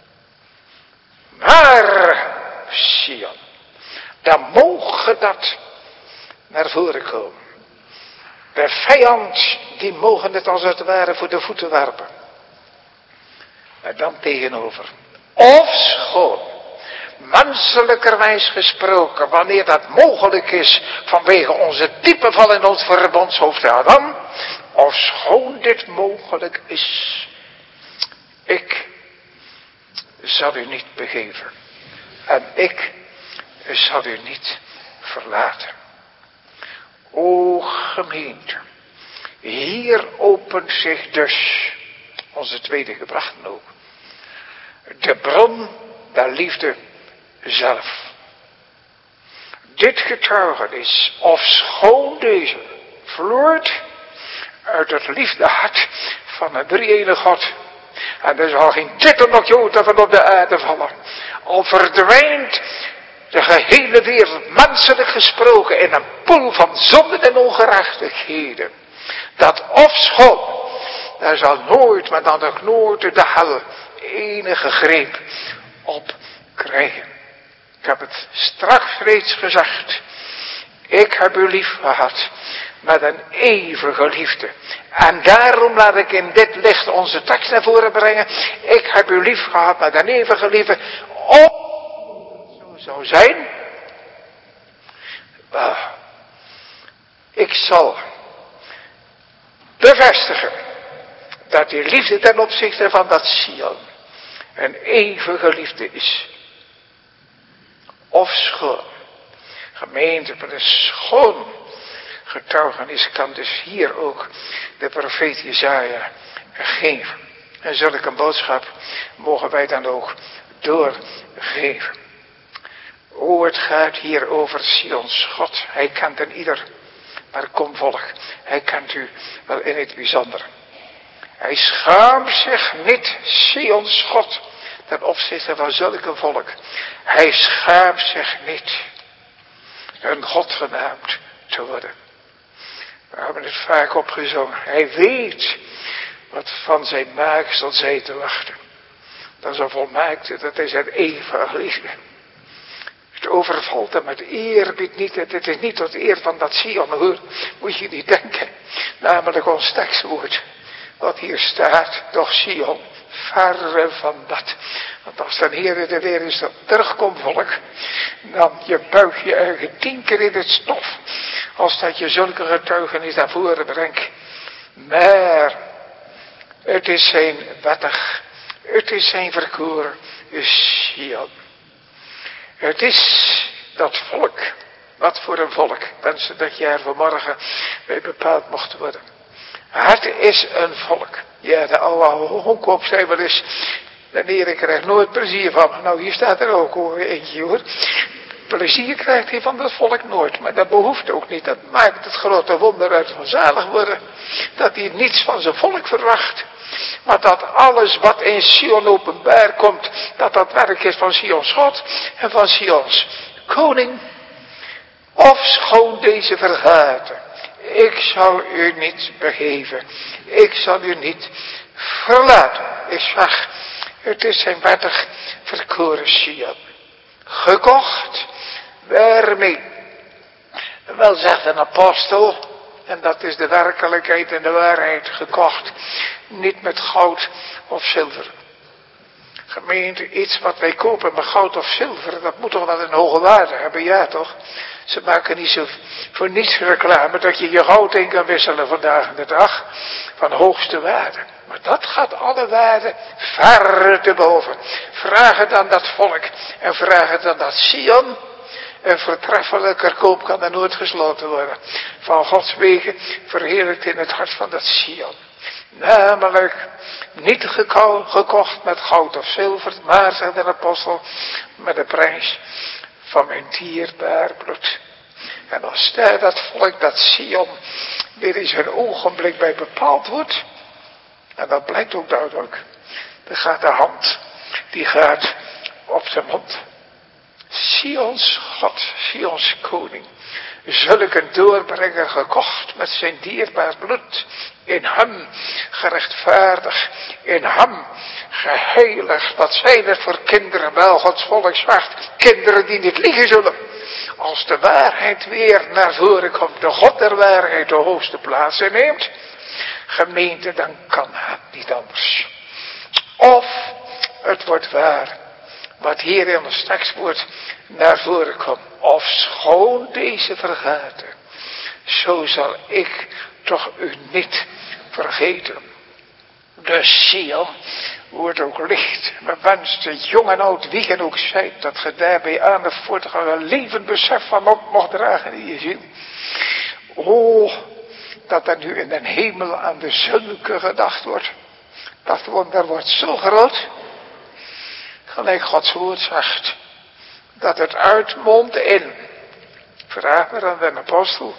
Maar, Sion, dan mogen dat naar voren komen. De vijand, die mogen het als het ware voor de voeten werpen. Maar dan tegenover. Ofschoon, menselijkerwijs gesproken, wanneer dat mogelijk is, vanwege onze diepe val in ons verbondshoofd Adam. Ofschoon dit mogelijk is. Ik zal u niet begeven. En ik zal u niet verlaten. O gemeente, hier opent zich dus, onze tweede gebrachten ook, de bron der liefde zelf. Dit getuigenis, ofschoon deze, vloeit uit het liefdehart van een drie-enige God. En er zal geen titel nog jota van op de aarde vallen. Al verdwijnt de gehele wereld, menselijk gesproken, in een poel van zonden en ongerechtigheden. Dat ofschoon, daar zal nooit, maar dan ook nooit de hel enige greep op krijgen. Ik heb het straks reeds gezegd. Ik heb u lief gehad met een eeuwige liefde. En daarom laat ik in dit licht onze tekst naar voren brengen. Ik heb u lief gehad met een eeuwige liefde. Zo zou zijn. Ik zal bevestigen dat die liefde ten opzichte van dat Sion een eeuwige liefde is. Ofschoon, gemeente, met een schoon getuigenis kan dus hier ook de profeet Jesaja geven. En zulke een boodschap mogen wij dan ook doorgeven. O, het gaat hier over Sions God. Hij kent een ieder, maar kom volk, hij kent u wel in het bijzonder. Hij schaamt zich niet, Sions God, ten opzichte van zulke volk. Hij schaamt zich niet een God genaamd te worden. We hebben het vaak opgezongen. Hij weet wat van zijn maaksel zij te wachten. Dat is een volmaakte, dat is het eeuwige liefde. Het overvalt hem met eerbied niet. Het is niet tot eer van dat Sion, hoor. Moet je niet denken. Namelijk ons tekstwoord. Wat hier staat, doch Sion, verre van dat. Want als de Heer er weer eens terugkomt, volk, dan je buig je eigen 10 keer in het stof. Als dat je zulke getuigenis naar voren brengt. Maar het is zijn wettig, het is zijn verkoren Sion. Het is dat volk. Wat voor een volk. Mensen dat je er vanmorgen bij bepaald mocht worden. Het is een volk. Ja, de oude Honkop zei wel eens. De Heer krijgt nooit plezier van me. Nou, hier staat er ook hoor, eentje hoor. Plezier krijgt hij van dat volk nooit. Maar dat behoeft ook niet. Dat maakt het grote wonder uit van zalig worden. Dat hij niets van zijn volk verwacht. Maar dat alles wat in Sion openbaar komt. Dat werk is van Sions God. En van Sions koning. Ofschoon deze vergaten. Ik zal u niet begeven. Ik zal u niet verlaten. Ik zag, het is zijn wettig verkoren Sion. Gekocht. Waarmee? Wel zegt een apostel. En dat is de werkelijkheid en de waarheid gekocht. Niet met goud of zilver. Gemeente, iets wat wij kopen met goud of zilver. Dat moet toch wel een hoge waarde hebben. Ja toch? Ze maken niet zo voor niets reclame dat je je goud in kan wisselen vandaag de dag. Van hoogste waarde. Maar dat gaat alle waarde ver te boven. Vraag het aan dat volk. En vraag het aan dat Sion. Een voortreffelijker koop kan er nooit gesloten worden. Van Gods wegen verheerlijkt in het hart van dat Sion. Namelijk niet gekocht met goud of zilver. Maar, zegt de apostel, met de prijs van mijn dierbaar bloed. En als daar dat volk, dat Sion, weer in zijn ogenblik bij bepaald wordt. En dat blijkt ook duidelijk. Dan gaat de hand, die gaat op zijn mond. Sions God, Sions koning. Zulk een doorbrenger gekocht met zijn dierbaar bloed. In hem gerechtvaardigd. In hem geheiligd. Wat zijn er voor kinderen wel Gods volk zwacht. Kinderen die niet liegen zullen. Als de waarheid weer naar voren komt. De God der waarheid de hoogste plaats inneemt. Gemeente, dan kan het niet anders. Of het wordt waar. Wat hier in ons tekstwoord naar voren komt. Of schoon deze vergaten. Zo zal ik toch u niet vergeten. De Sion wordt ook licht. Men wenst jong en oud, wie en ook zijt, dat ge daarbij aan de voortgang een levend besef van op mocht dragen in je ziel. Oh, dat er nu in de hemel aan de zulke gedacht wordt. Dat wonder wordt zo groot. Gelijk Gods woord zegt. Dat het uitmondt in. Vraag maar aan de apostel.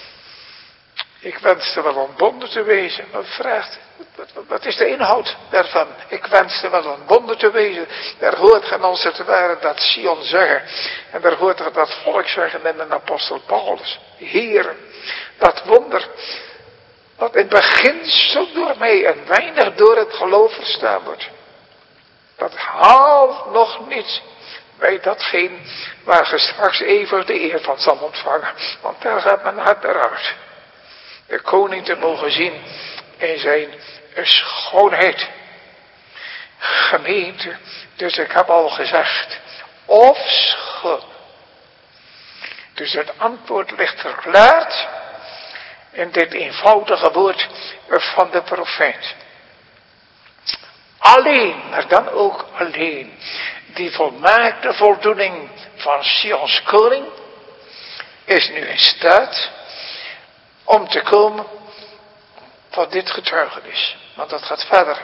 Ik wenste wel ontbonden te wezen. Maar vraagt, wat is de inhoud daarvan? Ik wenste wel ontbonden te wezen. Daar hoort gen als het ware dat Sion zeggen. En daar hoort er dat volk zeggen in de apostel Paulus. Heer, dat wonder. Wat in het begin zo door mij en weinig door het geloof verstaan wordt. Dat haalt nog niet bij datgene waar je straks even de eer van zal ontvangen. Want daar gaat mijn hart eruit. De koning te mogen zien in zijn schoonheid. Gemeente, dus ik heb al gezegd, ofschoon. Dus het antwoord ligt verklaard in dit eenvoudige woord van de profeet. Alleen, maar dan ook alleen, die volmaakte voldoening van Sions koning is nu in staat om te komen tot dit getuigenis. Want dat gaat verder.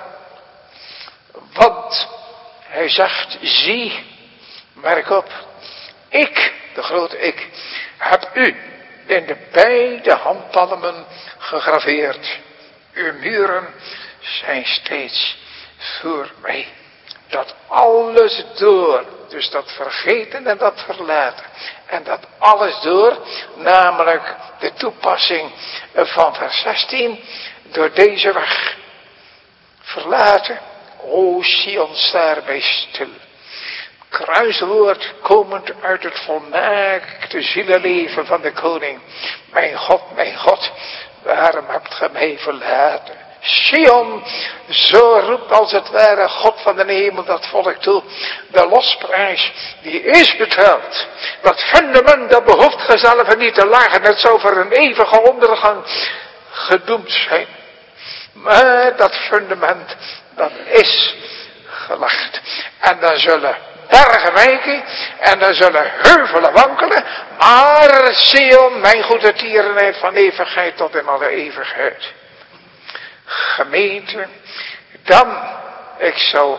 Want hij zegt, zie, merk op, ik, de grote ik, heb u in de beide handpalmen gegraveerd. Uw muren zijn steeds voor mij. Dat alles door, dus dat vergeten en dat verlaten. En dat alles door, namelijk de toepassing van vers 16, door deze weg. Verlaten, o Sion, sta erbij stil. Kruiswoord komend uit het volmaakte zielenleven van de koning. Mijn God, waarom hebt ge mij verlaten? Sion, zo roept als het ware God van de hemel dat volk toe. De losprijs, die is betaald. Dat fundament, dat behoeft ge zelf niet te lagen. Het zou voor een eeuwige ondergang gedoemd zijn. Maar dat fundament, dat is gelegd. En dan zullen bergen wijken en dan zullen heuvelen wankelen. Maar Sion, mijn goede tierenheid van eeuwigheid tot in alle eeuwigheid. Gemeente, dan, ik zou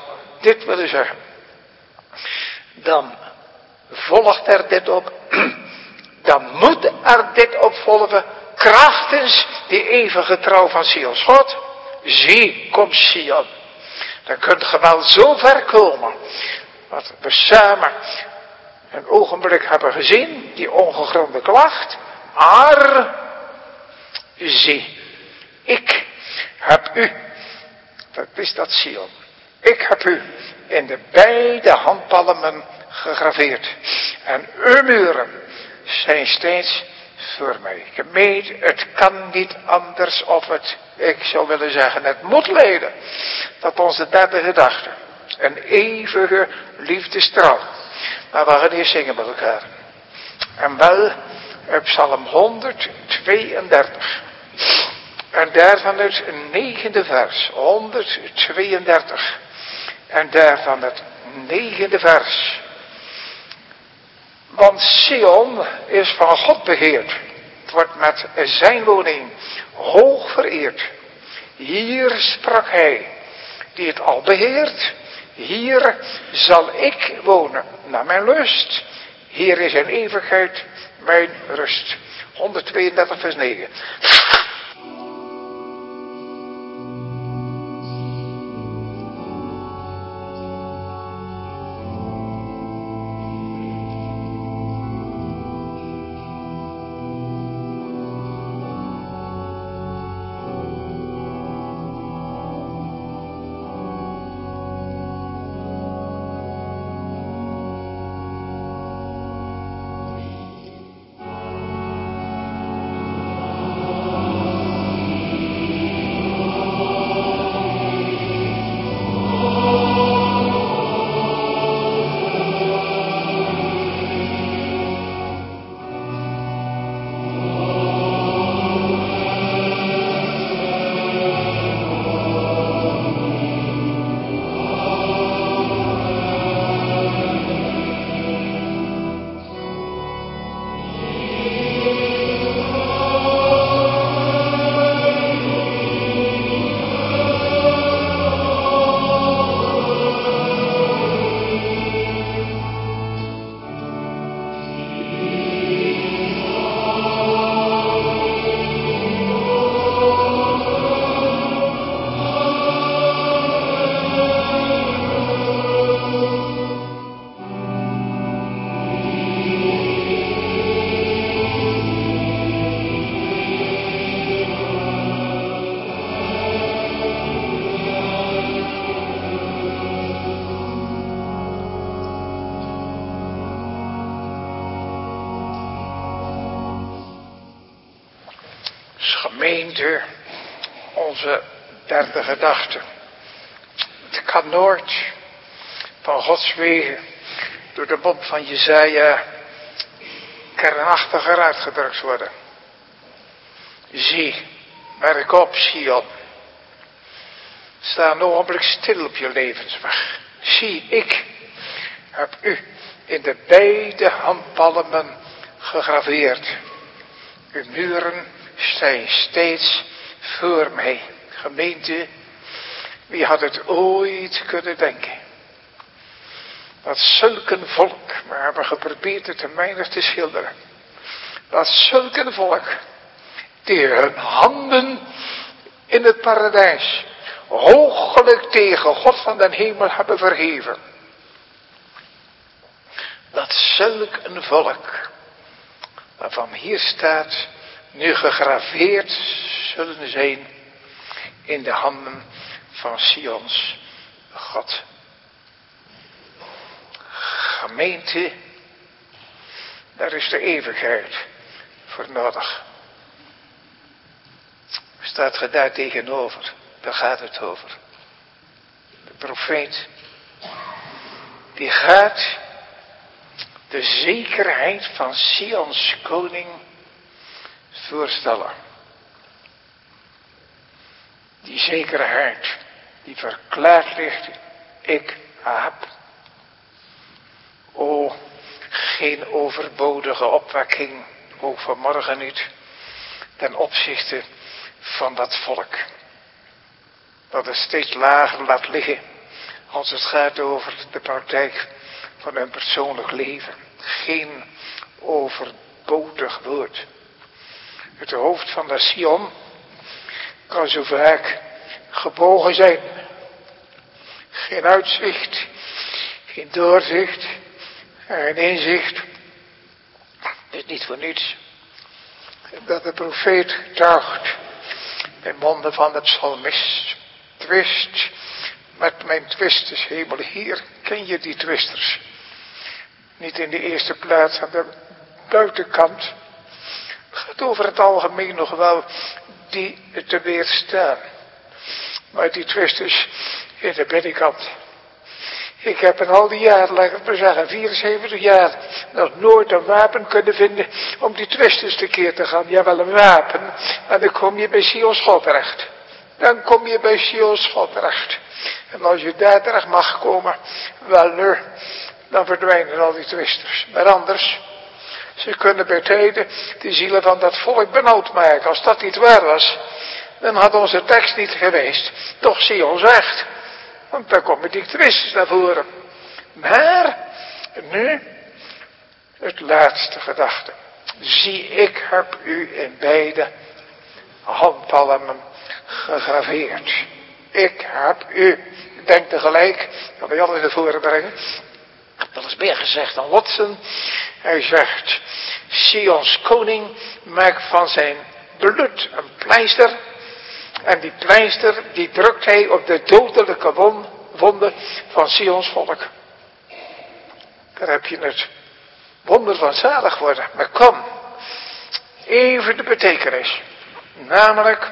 dit willen zeggen. Dan volgt er dit op. Dan moet er dit op volgen. Krachtens die eeuwige trouw van Sions God. Zie, kom Sion. Dan kunt je wel zo ver komen. Wat we samen een ogenblik hebben gezien. Die ongegronde klacht. Maar zie, ik heb u. Dat is dat Sion. Ik heb u in de beide handpalmen gegraveerd. En uw muren zijn steeds voor mij. Gemeente, het kan niet anders of het, ik zou willen zeggen, het moet leiden. Dat onze derde gedachte een eeuwige liefdestraal. Maar we gaan eerst zingen met elkaar. En wel op Psalm 132. En daarvan het 9e vers. 132. En daarvan het 9e vers. Want Sion is van God begeerd. Het wordt met zijn woning hoog vereerd. Hier sprak hij, die het al beheert. Hier zal ik wonen naar mijn lust. Hier is in eeuwigheid mijn rust. 132 vers 9. Gemeente, onze derde gedachte. Het kan nooit van Gods wegen door de mond van Jesaja kernachtiger uitgedrukt worden. Zie, merk op, Sion. Sta een ogenblik stil op je levensweg. Zie, ik heb u in de beide handpalmen gegraveerd. Uw muren zijn steeds voor mij. Gemeente, wie had het ooit kunnen denken? Dat zulk een volk, we hebben geprobeerd het te weinig te schilderen. Dat zulk een volk, die hun handen in het paradijs hoogelijk tegen God van den hemel hebben verheven. Dat zulk een volk, waarvan hier staat, nu gegraveerd zullen zijn in de handen van Sions God. Gemeente, daar is de eeuwigheid voor nodig. Staat ge daar tegenover, daar gaat het over. De profeet, die gaat de zekerheid van Sions koning voorstellen. Die zekerheid die verklaard ligt, ik heb. O, geen overbodige opwekking, ook vanmorgen niet, ten opzichte van dat volk. Dat het steeds lager laat liggen als het gaat over de praktijk van hun persoonlijk leven. Geen overbodig woord. Het hoofd van de Sion kan zo vaak gebogen zijn. Geen uitzicht, geen doorzicht, geen inzicht. Het is niet voor niets dat de profeet tuigt in monden van de psalmist. Twist met mijn twisters, hemel, hier ken je die twisters. Niet in de eerste plaats aan de buitenkant. Het gaat over het algemeen nog wel die te weerstaan. Maar die twisters in de binnenkant. Ik heb in al die jaren, laat ik het maar zeggen, 74 jaar, nog nooit een wapen kunnen vinden om die twisters tekeer te gaan. Jawel, een wapen, en dan kom je bij Sions God terecht. Dan kom je bij Sions God terecht. En als je daar terecht mag komen, wel nu, dan verdwijnen al die twisters. Maar anders, ze kunnen bij tijden de zielen van dat volk benauwd maken. Als dat niet waar was, dan had onze tekst niet geweest. Toch zie ons echt. Want dan komen die twisters naar voren. Maar, nu, het laatste gedachte. Zie, ik heb u in beide handpalmen gegraveerd. Ik heb u. Denk tegelijk, dat wil je altijd naar voren brengen. Ik heb wel eens meer gezegd dan Watson. Hij zegt, Sions koning maakt van zijn bloed een pleister. En die pleister, die drukt hij op de dodelijke wonden van Sions volk. Daar heb je het wonder van zalig worden. Maar kom, even de betekenis. Namelijk,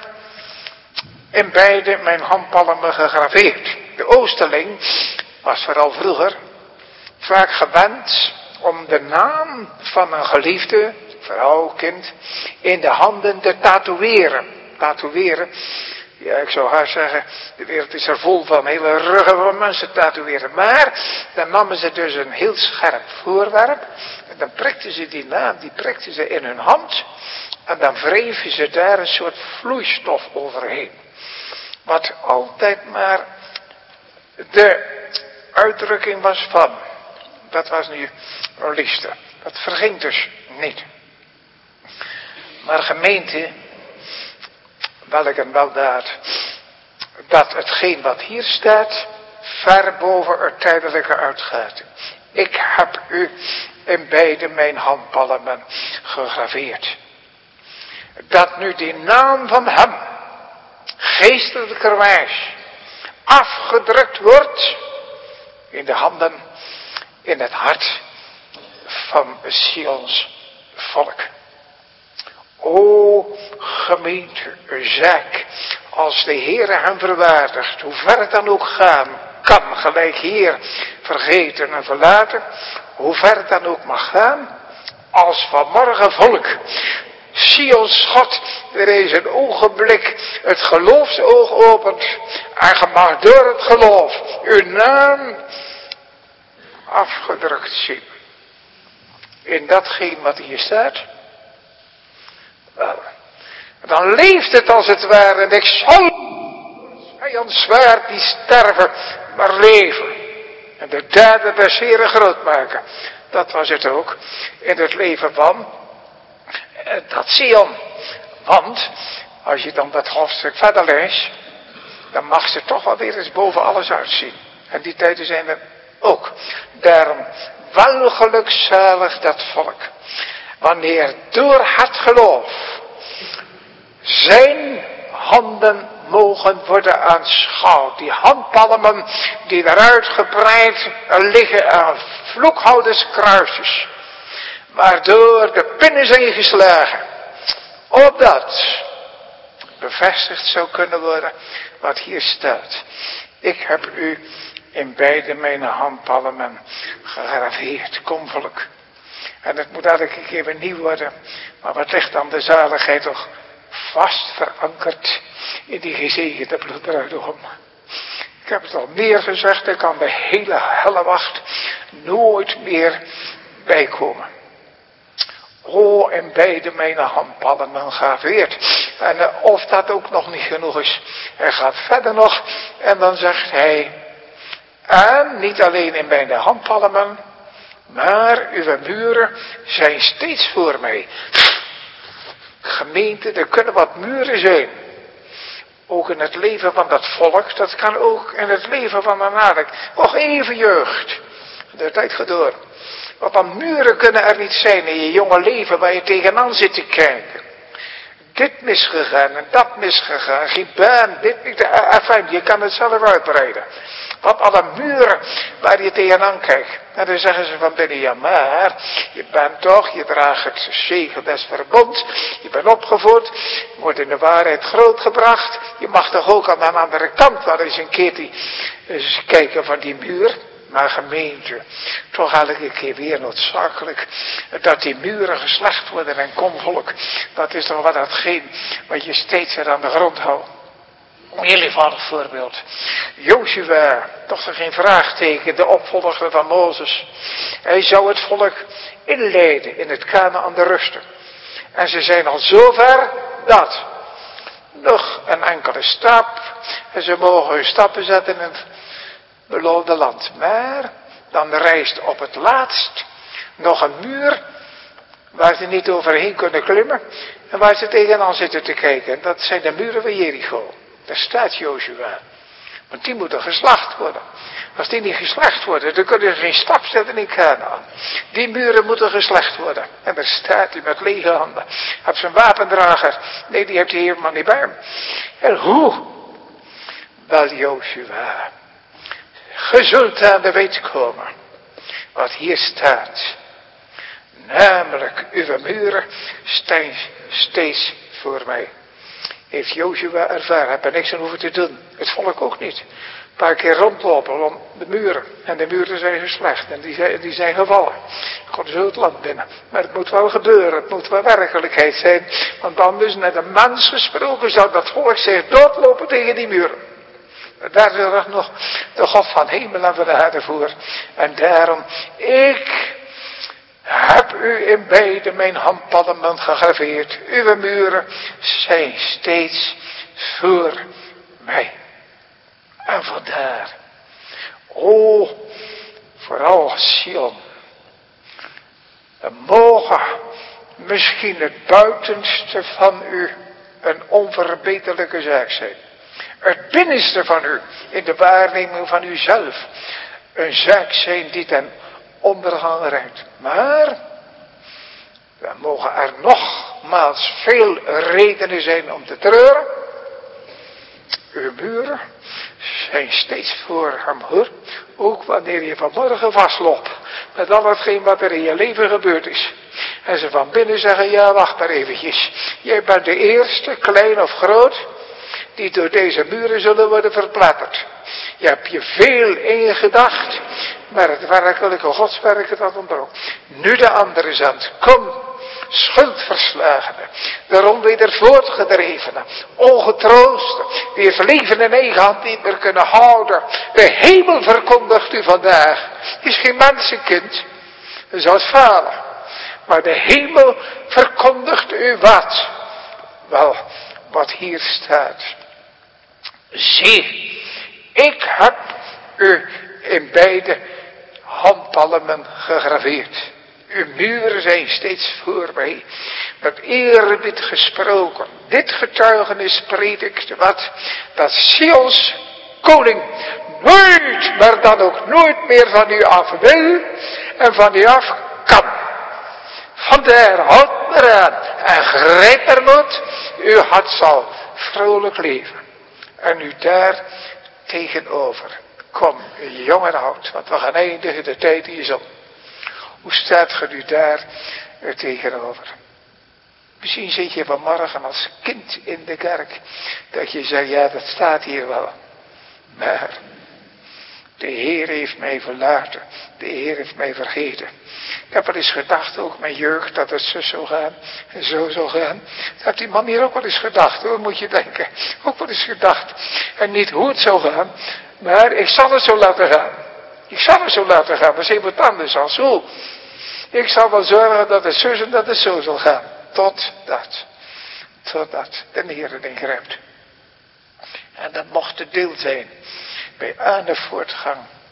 in beide mijn handpalmen gegraveerd. De Oosterling was vooral vroeger vaak gewend om de naam van een geliefde, vrouw, kind, in de handen te tatoeëren. Tatoeëren, ja, ik zou haar zeggen, de wereld is er vol van, hele ruggen van mensen tatoeëren. Maar dan namen ze dus een heel scherp voorwerp en dan prikten ze die naam, die prikten ze in hun hand en dan wreven ze daar een soort vloeistof overheen. Wat altijd maar de uitdrukking was van. Dat was nu een liefde. Dat verging dus niet. Maar gemeente, welk een weldaad, dat hetgeen wat hier staat, ver boven het tijdelijke uitgaat. Ik heb u in beide mijn handpalmen gegraveerd. Dat nu die naam van hem, geestelijkerwijs, afgedrukt wordt in de handen, in het hart van Sions volk. O gemeente, zaak, als de Heere hem verwaardigt, hoe ver het dan ook gaan kan, gelijk hier vergeten en verlaten, hoe ver het dan ook mag gaan, als vanmorgen volk, Sions God, er is een ogenblik het geloofsoog opent, en je mag door het geloof uw naam afgedrukt zien. In datgene wat hier staat. Wel, dan leeft het als het ware. En ik zal vijand zwaard die sterven, maar leven. En de daden des Heren groot maken. Dat was het ook in het leven van dat Sion. Want, als je dan dat hoofdstuk verder leest, dan mag ze toch wel weer eens boven alles uitzien. En die tijden zijn er ook. Daarom wel gelukzalig dat volk. Wanneer door het geloof zijn handen mogen worden aanschouwd. Die handpalmen die eruit gebreid liggen aan vloekhouderskruisjes. Waardoor de pinnen zijn geslagen. Opdat bevestigd zou kunnen worden wat hier staat. Ik heb u in beide mijn handpalmen gegraveerd. Kom volk. En het moet elke keer weer nieuw worden. Maar wat ligt dan de zaligheid toch vast verankerd in die gezegende bloedbruidegom. Ik heb het al meer gezegd, er kan de hele hellewacht nooit meer bijkomen. O, in beide mijn handpalmen gegraveerd. En of dat ook nog niet genoeg is, hij gaat verder nog en dan zegt hij, En niet alleen in mijn handpalmen, maar uw muren zijn steeds voor mij. Gemeente, er kunnen wat muren zijn. Ook in het leven van dat volk, dat kan ook in het leven van een aardig. Nog even jeugd. De tijd gaat door. Wat dan muren kunnen er niet zijn in je jonge leven waar je tegenaan zit te kijken. Dit misgegaan en dat misgegaan, geen baan, dit niet. Enfin, je kan het zelf uitbreiden. Wat alle muren waar je tegenaan kijkt. En dan zeggen ze van binnen, ja maar, je bent toch, je draagt het zegel des verbonds, je bent opgevoed, je wordt in de waarheid grootgebracht. Je mag toch ook aan de andere kant wel eens een keer eens kijken van die muur. Maar gemeente, toch elke keer weer noodzakelijk dat die muren geslecht worden en kom volk. Dat is toch wat datgene wat je steeds weer aan de grond houdt. Een heel eenvoudig voorbeeld. Jozua, toch er geen vraagteken, de opvolger van Mozes. Hij zou het volk inleiden in het Kanaän de rusten. En ze zijn al zover dat nog een enkele stap. En ze mogen hun stappen zetten in het beloofde land. Maar dan rijst op het laatst nog een muur waar ze niet overheen kunnen klimmen. En waar ze tegenaan zitten te kijken. En dat zijn de muren van Jericho. Daar staat Jozua. Want die moeten geslacht worden. Als die niet geslacht worden, dan kunnen ze geen stap zetten in Kanaän. Die muren moeten geslecht worden. En daar staat hij met lege handen. Heeft zijn wapendrager. Nee, die heeft hij helemaal niet bij hem. En hoe? Wel Jozua. Ge zult aan de weet komen. Wat hier staat. Namelijk, uw muren staan steeds voor mij. Heeft Jozua ervaren, heb er niks aan hoeven te doen. Het volk ook niet. Een paar keer rondlopen om de muren. En de muren zijn geslecht. En die zijn gevallen. God zo het land binnen. Maar het moet wel gebeuren. Het moet wel werkelijkheid zijn. Want anders met een mens gesproken zou dat volk zich doodlopen tegen die muren. Daar zorgt nog de God van hemel en van de aarde voor. En daarom, ik heb u in beide mijn handpalmen gegraveerd. Uw muren zijn steeds voor mij. En vandaar, vooral Sion. Er mogen misschien het buitenste van u een onverbeterlijke zaak zijn. Het binnenste van u, in de waarneming van uzelf, een zaak zijn die ten ondergang rijdt. Maar, er mogen er nogmaals veel redenen zijn om te treuren. Uw muren zijn steeds voor hem hoor. Ook wanneer je vanmorgen vastloopt. Met al hetgeen wat er in je leven gebeurd is. En ze van binnen zeggen, ja wacht maar eventjes. Jij bent de eerste, klein of groot, die door deze muren zullen worden verplatterd. Je hebt je veel ingedacht, maar het werkelijke godswerk dat ontbrak. Nu de andere zand, kom, schuldverslagenen, de onweder voortgedrevenen, ongetroosten, die het leven in eigen hand niet meer kunnen houden. De hemel verkondigt u vandaag, is geen mensenkind, u zou het falen. Maar de hemel verkondigt u wat? Wel, wat hier staat. Zie, ik heb u in beide handpalmen gegraveerd. Uw muren zijn steeds voor mij. Met eerbied gesproken. Dit getuigenis predikt wat? Dat Sions koning nooit, maar dan ook nooit meer van u af wil en van u af kan. Vandaar, houd maar aan en grijp er moet. Uw hart zal vrolijk leven. En u daar tegenover. Kom, jong en oud, want we gaan eindigen, de tijd is op. Hoe staat ge nu daar tegenover? Misschien zit je vanmorgen als kind in de kerk. Dat je zegt, ja dat staat hier wel. Maar de Heer heeft mij verlaten. De Heer heeft mij vergeten. Ik heb wel eens gedacht, ook mijn jeugd, dat het zo zou gaan. En zo zou gaan. Dat heeft die man hier ook wel eens gedacht, hoor, moet je denken. Ook wel eens gedacht. En niet hoe het zou gaan. Maar ik zal het zo laten gaan. Ik zal het zo laten gaan. Dat is iemand anders als hoe. Ik zal wel zorgen dat het zo en dat het zo zal gaan. Totdat de Heer het ingrijpt. En dat mocht het deel zijn bij aan de voortgang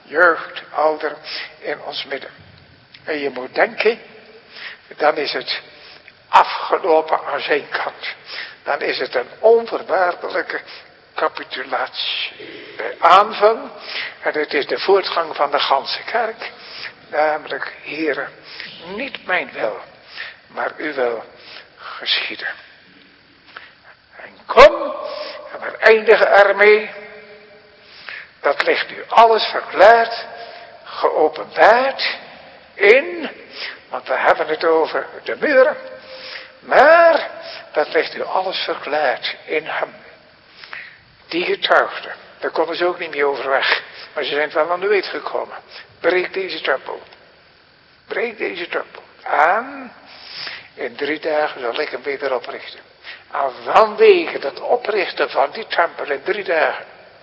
jeugd, ouder in ons midden. En je moet denken, dan is het afgelopen aan zijn kant. Dan is het een onvoorwaardelijke capitulatie. Bij aanvang, en het is de voortgang van de ganse kerk, namelijk, Heere, niet mijn wil, maar uw wil geschieden. En kom, en we eindigen ermee, dat ligt u alles verklaard, geopenbaard in, want we hebben het over de muren, maar dat ligt u alles verklaard in hem. Die getuigden, daar konden ze ook niet meer overweg, maar ze zijn wel aan de weet gekomen. Breek deze tempel. Breek deze tempel. En in 3 dagen zal ik hem weer oprichten. En vanwege dat oprichten van die tempel in 3 dagen,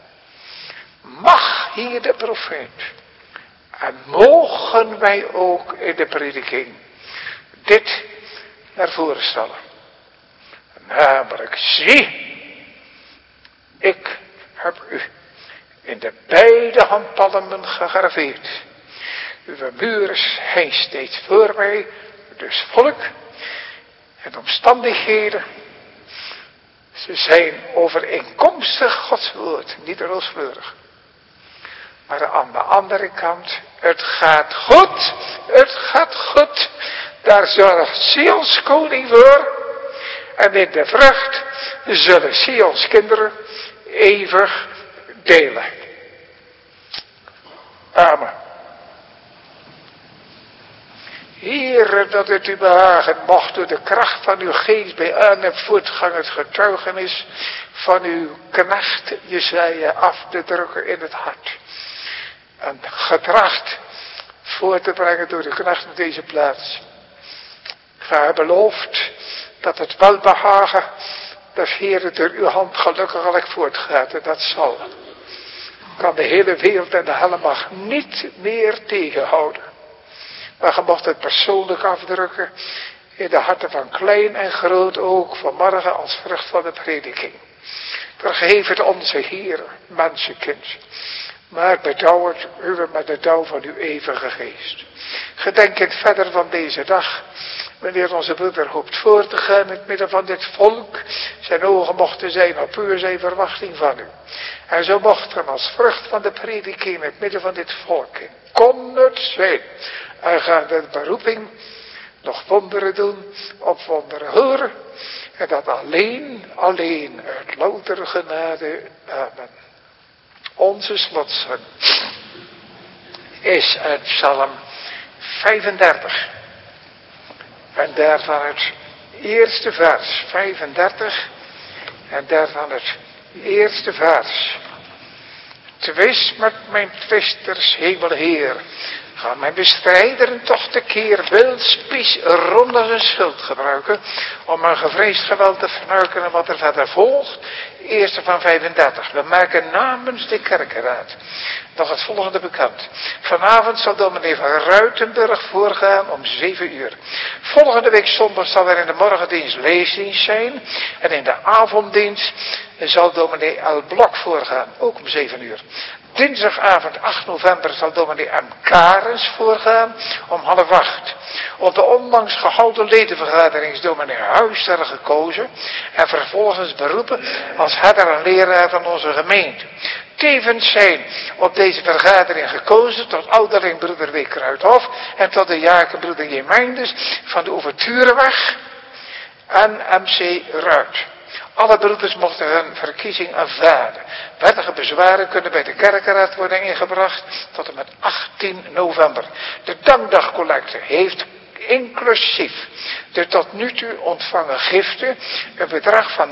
mag hier de profeet, en mogen wij ook in de prediking dit naar voren stellen. Namelijk, zie, ik heb u in de beide handpalmen gegraveerd. Uw muren zijn steeds voor mij, dus volk en omstandigheden. Ze zijn overeenkomstig Gods woord, niet rooskleurig. Maar aan de andere kant, het gaat goed. Daar zorgt Sions koning voor. En in de vrucht zullen Sions kinderen eeuwig delen. Amen. Heere, dat het u behagen mocht door de kracht van uw geest bij aan en voortgang het getuigenis van uw knecht Jesaja af te drukken in het hart. En getracht voor te brengen door de knecht op deze plaats. Gij hebt beloofd dat het welbehagen des Heere door uw hand gelukkiglijk voortgaat. En dat zal. Kan de hele wereld en de helle macht niet meer tegenhouden. Maar je mocht het persoonlijk afdrukken in de harten van klein en groot ook vanmorgen als vrucht van de prediking. Vergeef het onze Heer, mensenkind. Maar bedauw het u met de dauw van uw eeuwige geest. Gedenkend verder van deze dag, wanneer onze broeder hoopt voor te gaan in het midden van dit volk, zijn ogen mochten zijn op u, zijn verwachting van u. En zo mochten als vrucht van de prediking in het midden van dit volk, kon het zijn, en gaat de beroeping nog wonderen doen, op wonderen horen, en dat alleen uit loutere genade. Amen. Onze slotzang is uit Psalm 35. En daarvan het eerste vers, 35. En daarvan het eerste vers. Twist met mijn twisters, hemelheer. Ga mijn bestrijderen toch tekeer, wil spies ronde zijn schuld gebruiken, om een gevreesd geweld te vernuiken en wat er verder volgt. Eerste van 35. We maken namens de kerkenraad nog het volgende bekend. Vanavond zal dominee van Ruitenburg voorgaan om 7 uur. Volgende week zondag zal er in de morgendienst leesdienst zijn. En in de avonddienst zal dominee L. Blok voorgaan, ook om 7 uur. Dinsdagavond 8 november zal dominee M. Karens voorgaan om 7:30. Op de onlangs gehouden ledenvergadering is dominee Huister gekozen en vervolgens beroepen als herder en leraar van onze gemeente. Tevens zijn op deze vergadering gekozen tot ouderling broeder W. Kruidhof en tot de jakenbroeder J. Meinders van de Ouvertureweg en MC Ruit. Alle broeders mochten hun verkiezing aanvaarden. Wettige bezwaren kunnen bij de kerkenraad worden ingebracht tot en met 18 november. De dankdagcollecte heeft inclusief de tot nu toe ontvangen giften een bedrag van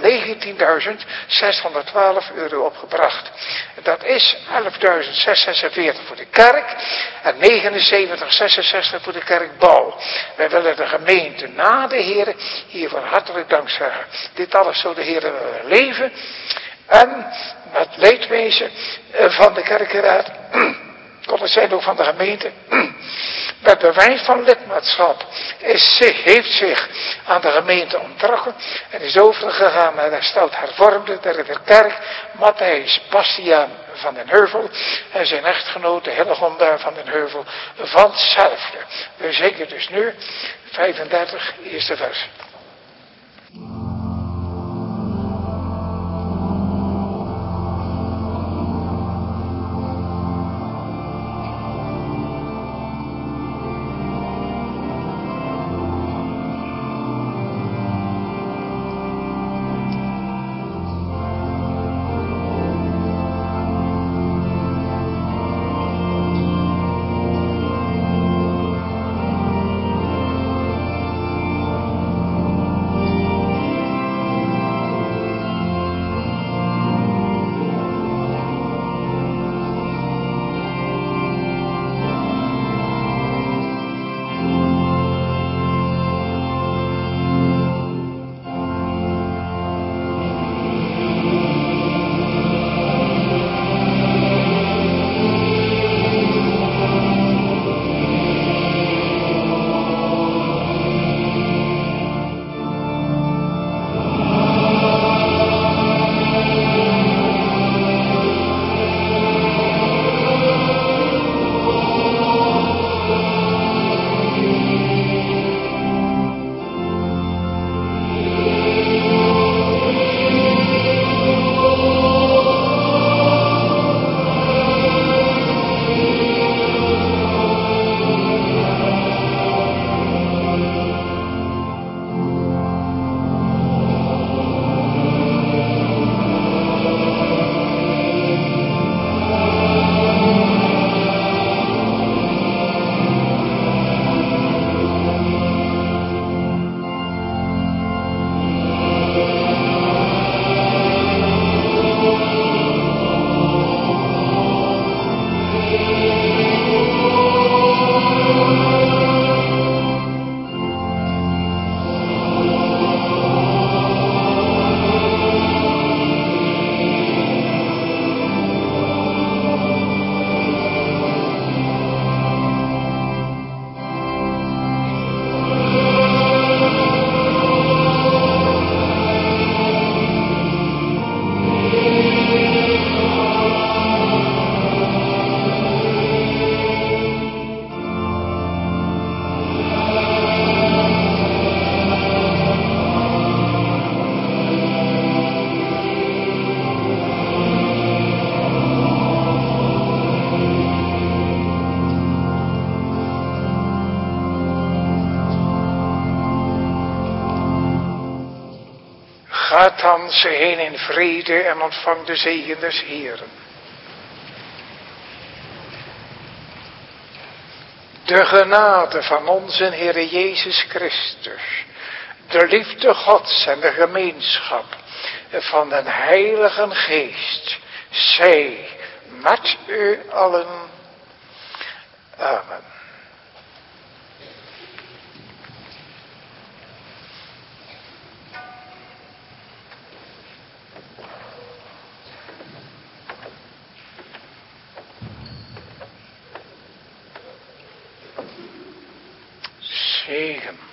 €19.612 opgebracht. Dat is €11.646 voor de kerk en €79.66 voor de kerkbouw. Wij willen de gemeente na de Heer hiervoor hartelijk dank zeggen. Dit alles zou de Heer leven en met leedwezen van de kerkenraad, kon het zijn ook van de gemeente, met bewijs van lidmaatschap heeft zich aan de gemeente onttrokken en is overgegaan naar de stout hervormde der kerk, Matthijs Bastiaan van den Heuvel en zijn echtgenote Hillegonda van den Heuvel van hetzelfde. We zingen dus nu 35, eerste vers. Gaat dan ze heen in vrede en ontvang de zegen des Heeren. De genade van onze Heere Jezus Christus, de liefde Gods en de gemeenschap van den Heilige Geest, zij met u allen. Amen. Zegen.